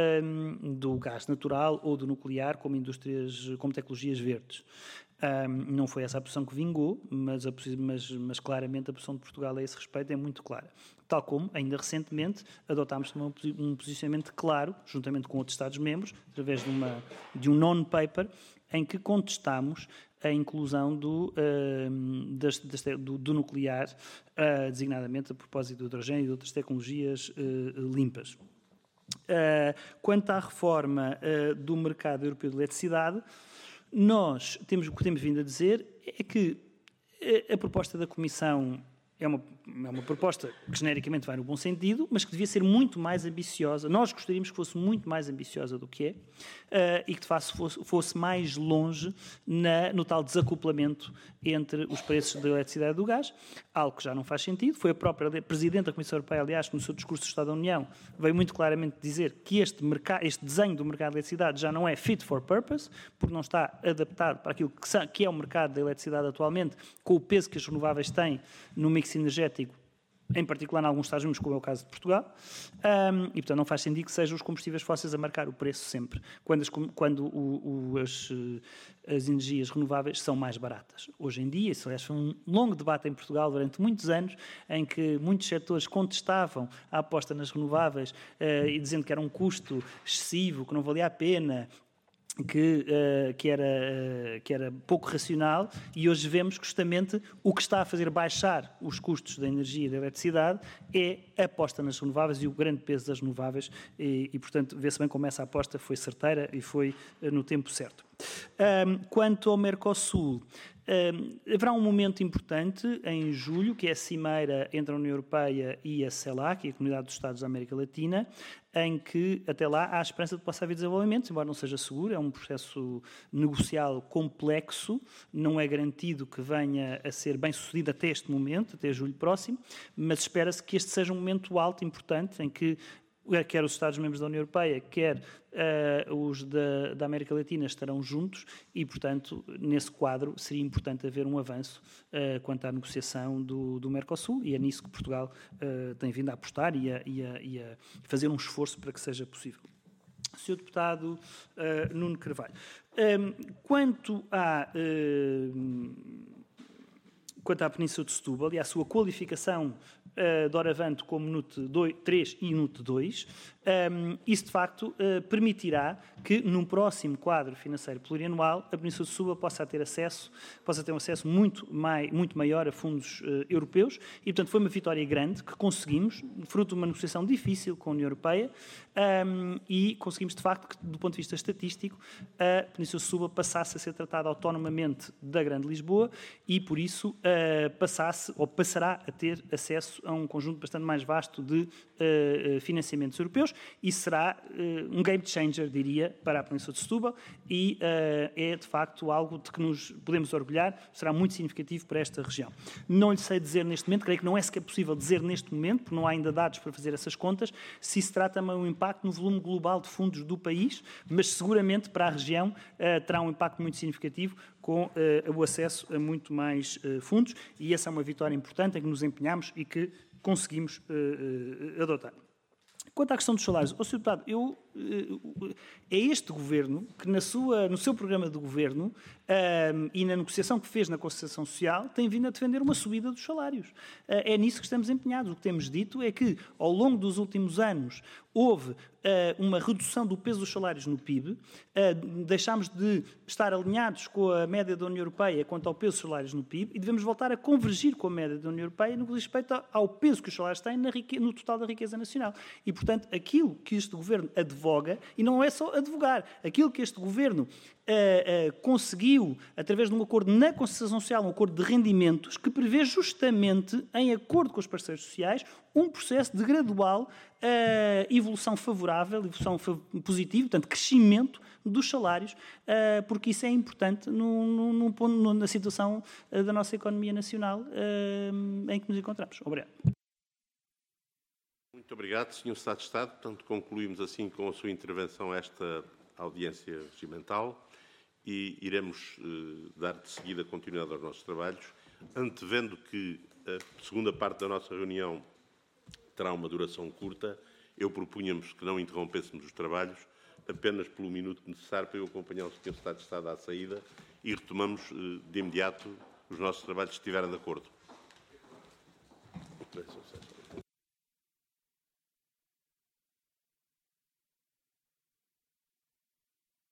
um, do gás natural ou do nuclear como indústrias, como tecnologias verdes. Um, não foi essa a posição que vingou, mas, a, mas, mas claramente a posição de Portugal a esse respeito é muito clara. Tal como, ainda recentemente, adotámos um, um posicionamento claro, juntamente com outros Estados-membros, através de, uma, de um non-paper, em que contestámos a inclusão do, uh, das, das, do, do nuclear, uh, designadamente a propósito do hidrogênio e de outras tecnologias uh, limpas. Uh, quanto à reforma uh, do mercado europeu de eletricidade, nós temos, o que temos vindo a dizer é que a proposta da Comissão é uma, é uma proposta que genericamente vai no bom sentido, mas que devia ser muito mais ambiciosa. Nós gostaríamos que fosse muito mais ambiciosa do que é uh, e que de facto fosse, fosse mais longe na, no tal desacoplamento entre os preços da eletricidade e do gás, algo que já não faz sentido. Foi a própria Presidente da Comissão Europeia, aliás, que no seu discurso do Estado da União veio muito claramente dizer que este, mercado, este desenho do mercado de eletricidade já não é fit for purpose, porque não está adaptado para aquilo que, que é o mercado da eletricidade atualmente, com o peso que as renováveis têm no mix energético, em particular em alguns Estados-membros, como é o caso de Portugal, um, e, portanto, não faz sentido que sejam os combustíveis fósseis a marcar o preço sempre, quando, as, quando o, o, as, as energias renováveis são mais baratas. Hoje em dia, isso aliás, foi um longo debate em Portugal durante muitos anos, em que muitos setores contestavam a aposta nas renováveis uh, e dizendo que era um custo excessivo, que não valia a pena, Que, uh, que, era, uh, que era pouco racional, e hoje vemos que justamente o que está a fazer baixar os custos da energia e da eletricidade é a aposta nas renováveis e o grande peso das renováveis, e, e portanto vê-se bem como essa aposta foi certeira e foi uh, no tempo certo. Um, quanto ao Mercosul, um, haverá um momento importante em julho, que é a cimeira entre a União Europeia e a CELAC, a Comunidade dos Estados da América Latina, em que, até lá, há a esperança de que possa haver desenvolvimento, embora não seja seguro, é um processo negocial complexo, não é garantido que venha a ser bem sucedido até este momento, até julho próximo, mas espera-se que este seja um momento alto, importante, em que quer os Estados-membros da União Europeia, quer uh, os da, da América Latina estarão juntos e, portanto, nesse quadro seria importante haver um avanço uh, quanto à negociação do, do Mercosul, e é nisso que Portugal uh, tem vindo a apostar e a, e, a, e a fazer um esforço para que seja possível. senhor Deputado uh, Nuno Carvalho, um, quanto à... Uh, Quanto à Península de Setúbal e à sua qualificação uh, doravante como N U T três e N U T dois, um, isso de facto uh, permitirá que num próximo quadro financeiro plurianual a Península de Setúbal possa ter acesso, possa ter um acesso muito, mai, muito maior a fundos uh, europeus, e portanto foi uma vitória grande que conseguimos, fruto de uma negociação difícil com a União Europeia, um, e conseguimos de facto que, do ponto de vista estatístico, a Península de Setúbal passasse a ser tratada autonomamente da Grande Lisboa e por isso uh, passasse ou passará a ter acesso a um conjunto bastante mais vasto de uh, financiamentos europeus, e será uh, um game changer, diria, para a Península de Setúbal, e uh, é de facto algo de que nos podemos orgulhar, será muito significativo para esta região. Não lhe sei dizer neste momento, creio que não é sequer possível dizer neste momento, porque não há ainda dados para fazer essas contas, se isso terá também um impacto no volume global de fundos do país, mas seguramente para a região uh, terá um impacto muito significativo com uh, o acesso a muito mais uh, fundos, e essa é uma vitória importante em que nos empenhamos e que conseguimos uh, uh, adotar. Quanto à questão dos salários, oh, senhor Deputado, eu, é este Governo que, na sua, no seu programa de Governo um, e na negociação que fez na Concertação Social, tem vindo a defender uma subida dos salários. Uh, é nisso que estamos empenhados. O que temos dito é que, ao longo dos últimos anos, houve uh, uma redução do peso dos salários no P I B, uh, deixámos de estar alinhados com a média da União Europeia quanto ao peso dos salários no P I B, e devemos voltar a convergir com a média da União Europeia no que diz respeito ao peso que os salários têm na rique... no total da riqueza nacional. E, portanto, aquilo que este Governo advoga, e não é só advogar, aquilo que este Governo uh, uh, conseguiu, através de um acordo na Concertação Social, um acordo de rendimentos, que prevê justamente, em acordo com os parceiros sociais, um processo de gradual uh, evolução favorável, evolução positiva, portanto, crescimento dos salários, uh, porque isso é importante no, no, no, no, na situação uh, da nossa economia nacional uh, em que nos encontramos. Obrigado.
Muito obrigado, senhor Secretário de Estado. Portanto, concluímos assim com a sua intervenção esta audiência regimental e iremos eh, dar de seguida continuidade aos nossos trabalhos, antevendo que a segunda parte da nossa reunião terá uma duração curta. Eu propunha-nos que não interrompêssemos os trabalhos apenas pelo minuto necessário para eu acompanhar o senhor Secretário de Estado à saída, e retomamos eh, de imediato os nossos trabalhos, se estiverem de acordo.